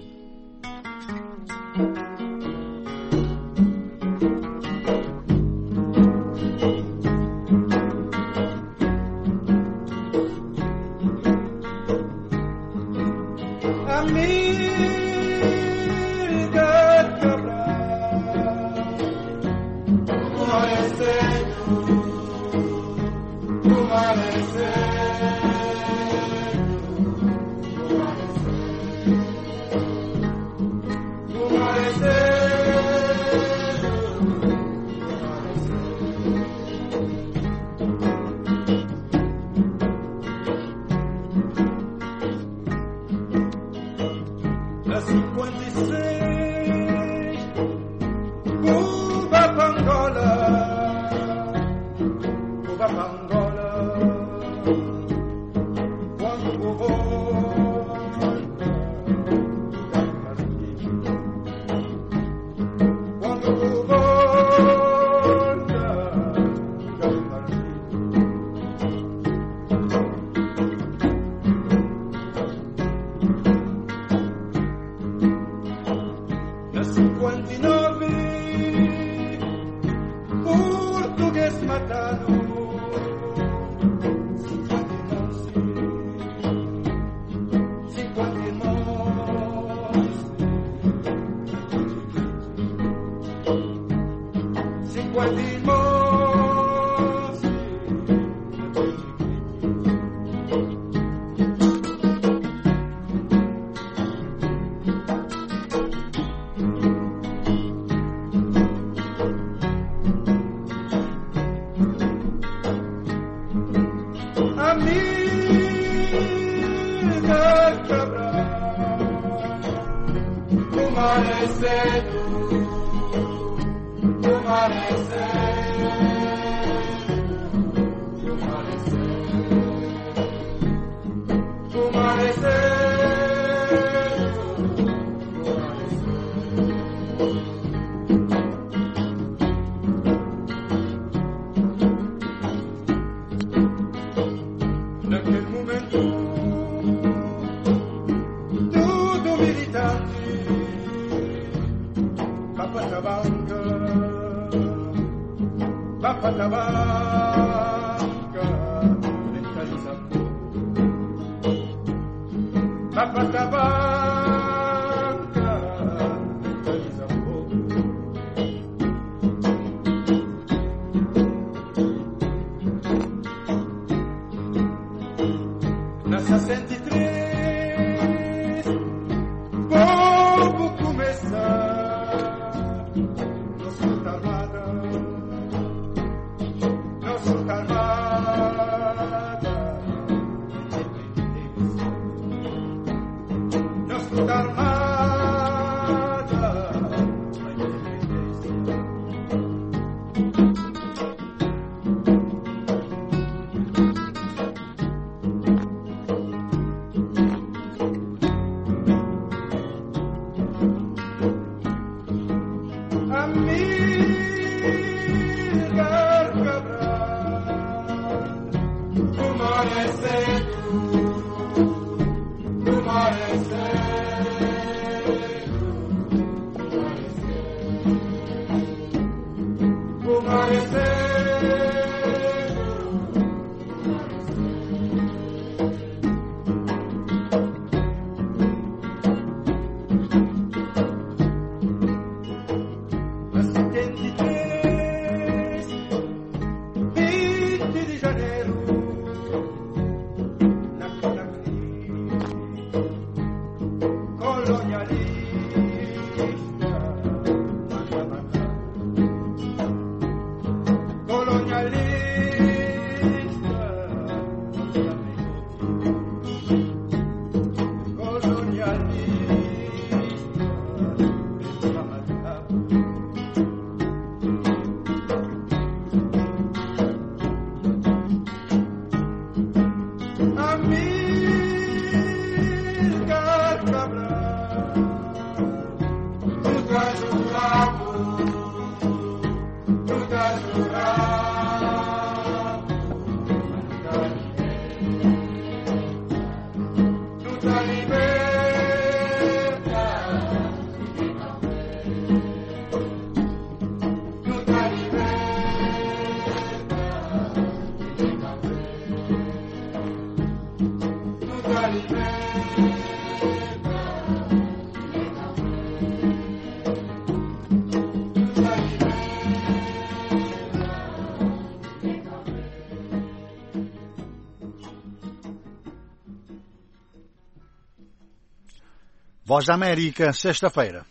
Voz da América, sexta-feira.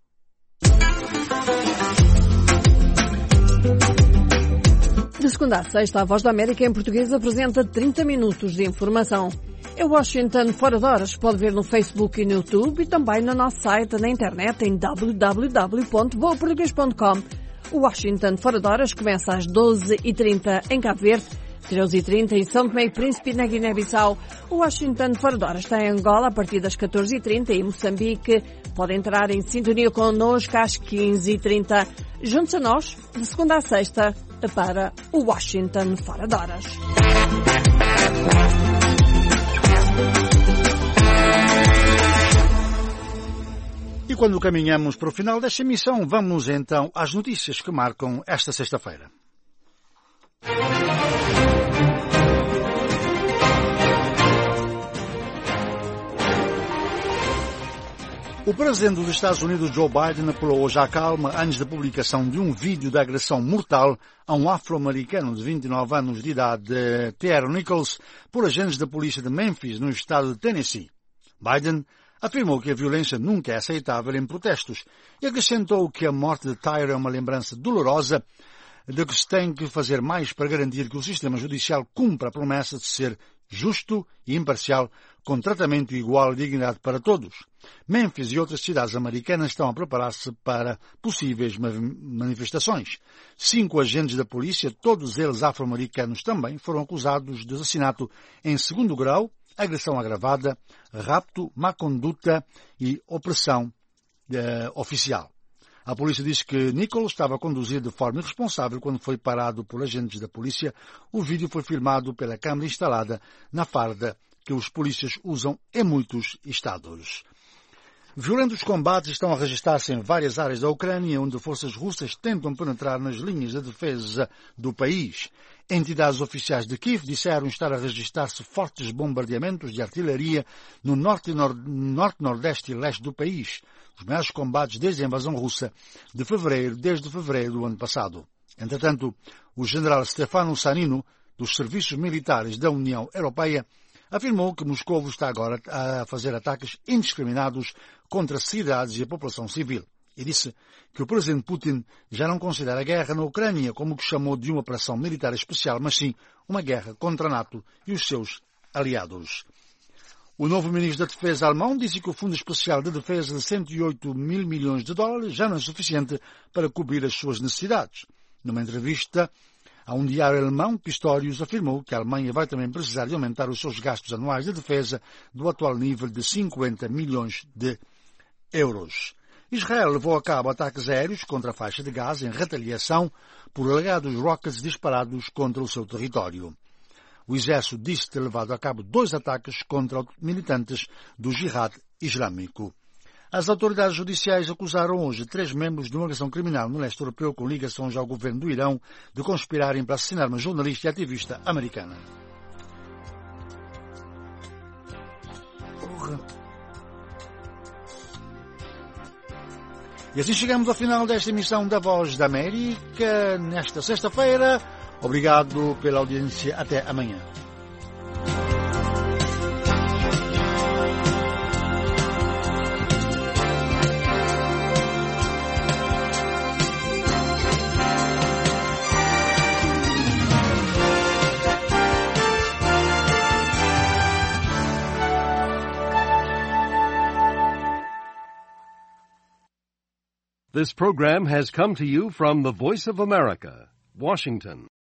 De segunda a sexta, a Voz da América em português apresenta trinta minutos de informação. É Washington Fora de Horas. Pode ver no Facebook e no YouTube e também no nosso site na internet em w w w ponto boa português ponto com. O Washington Fora de Horas começa às doze e trinta em Cabo Verde, treze e trinta em São Tomé e Príncipe na Guiné-Bissau. O Washington Fora de Horas está em Angola a partir das catorze e trinta e em Moçambique. Pode entrar em sintonia connosco às quinze e trinta. Junte-se a nós, de segunda a sexta, para o Washington Fora de Horas. E quando caminhamos para o final desta emissão, vamos então às notícias que marcam esta sexta-feira. O presidente dos Estados Unidos, Joe Biden, apelou hoje à calma antes da publicação de um vídeo de agressão mortal a um afro-americano de vinte e nove anos de idade, Tyre Nichols, por agentes da polícia de Memphis, no estado de Tennessee. Biden afirmou que a violência nunca é aceitável em protestos e acrescentou que a morte de Tyre é uma lembrança dolorosa de que se tem que fazer mais para garantir que o sistema judicial cumpra a promessa de ser justo e imparcial, com tratamento igual e dignidade para todos. Memphis e outras cidades americanas estão a preparar-se para possíveis manifestações. Cinco agentes da polícia, todos eles afro-americanos também, foram acusados de assassinato em segundo grau, agressão agravada, rapto, má conduta e opressão eh, oficial. A polícia diz que Nichols estava a conduzir de forma irresponsável quando foi parado por agentes da polícia. O vídeo foi filmado pela câmara instalada na farda que os polícias usam em muitos estados. Violentos combates estão a registrar-se em várias áreas da Ucrânia, onde forças russas tentam penetrar nas linhas de defesa do país. Entidades oficiais de Kiev disseram estar a registrar-se fortes bombardeamentos de artilharia no norte, nor- norte, nordeste e leste do país. Os maiores combates desde a invasão russa de fevereiro, desde fevereiro do ano passado. Entretanto, o general Stefano Sanino, dos serviços militares da União Europeia, afirmou que Moscou está agora a fazer ataques indiscriminados contra cidades e a população civil. E disse que o presidente Putin já não considera a guerra na Ucrânia como o que chamou de uma operação militar especial, mas sim uma guerra contra a NATO e os seus aliados. O novo ministro da Defesa alemão disse que o Fundo Especial de Defesa de cento e oito mil milhões de dólares já não é suficiente para cobrir as suas necessidades. Numa entrevista a um diário alemão, Pistorius afirmou que a Alemanha vai também precisar de aumentar os seus gastos anuais de defesa do atual nível de cinquenta milhões de euros. Israel levou a cabo ataques aéreos contra a faixa de Gaza em retaliação por alegados rockets disparados contra o seu território. O exército disse ter levado a cabo dois ataques contra militantes do Jihad Islâmico. As autoridades judiciais acusaram hoje três membros de uma organização criminal no leste europeu com ligações ao governo do Irão de conspirarem para assassinar uma jornalista e ativista americana. Porra. E assim chegamos ao final desta emissão da Voz da América, nesta sexta-feira. Obrigado pela audiência. Até amanhã. This program has come to you from the Voice of America, Washington.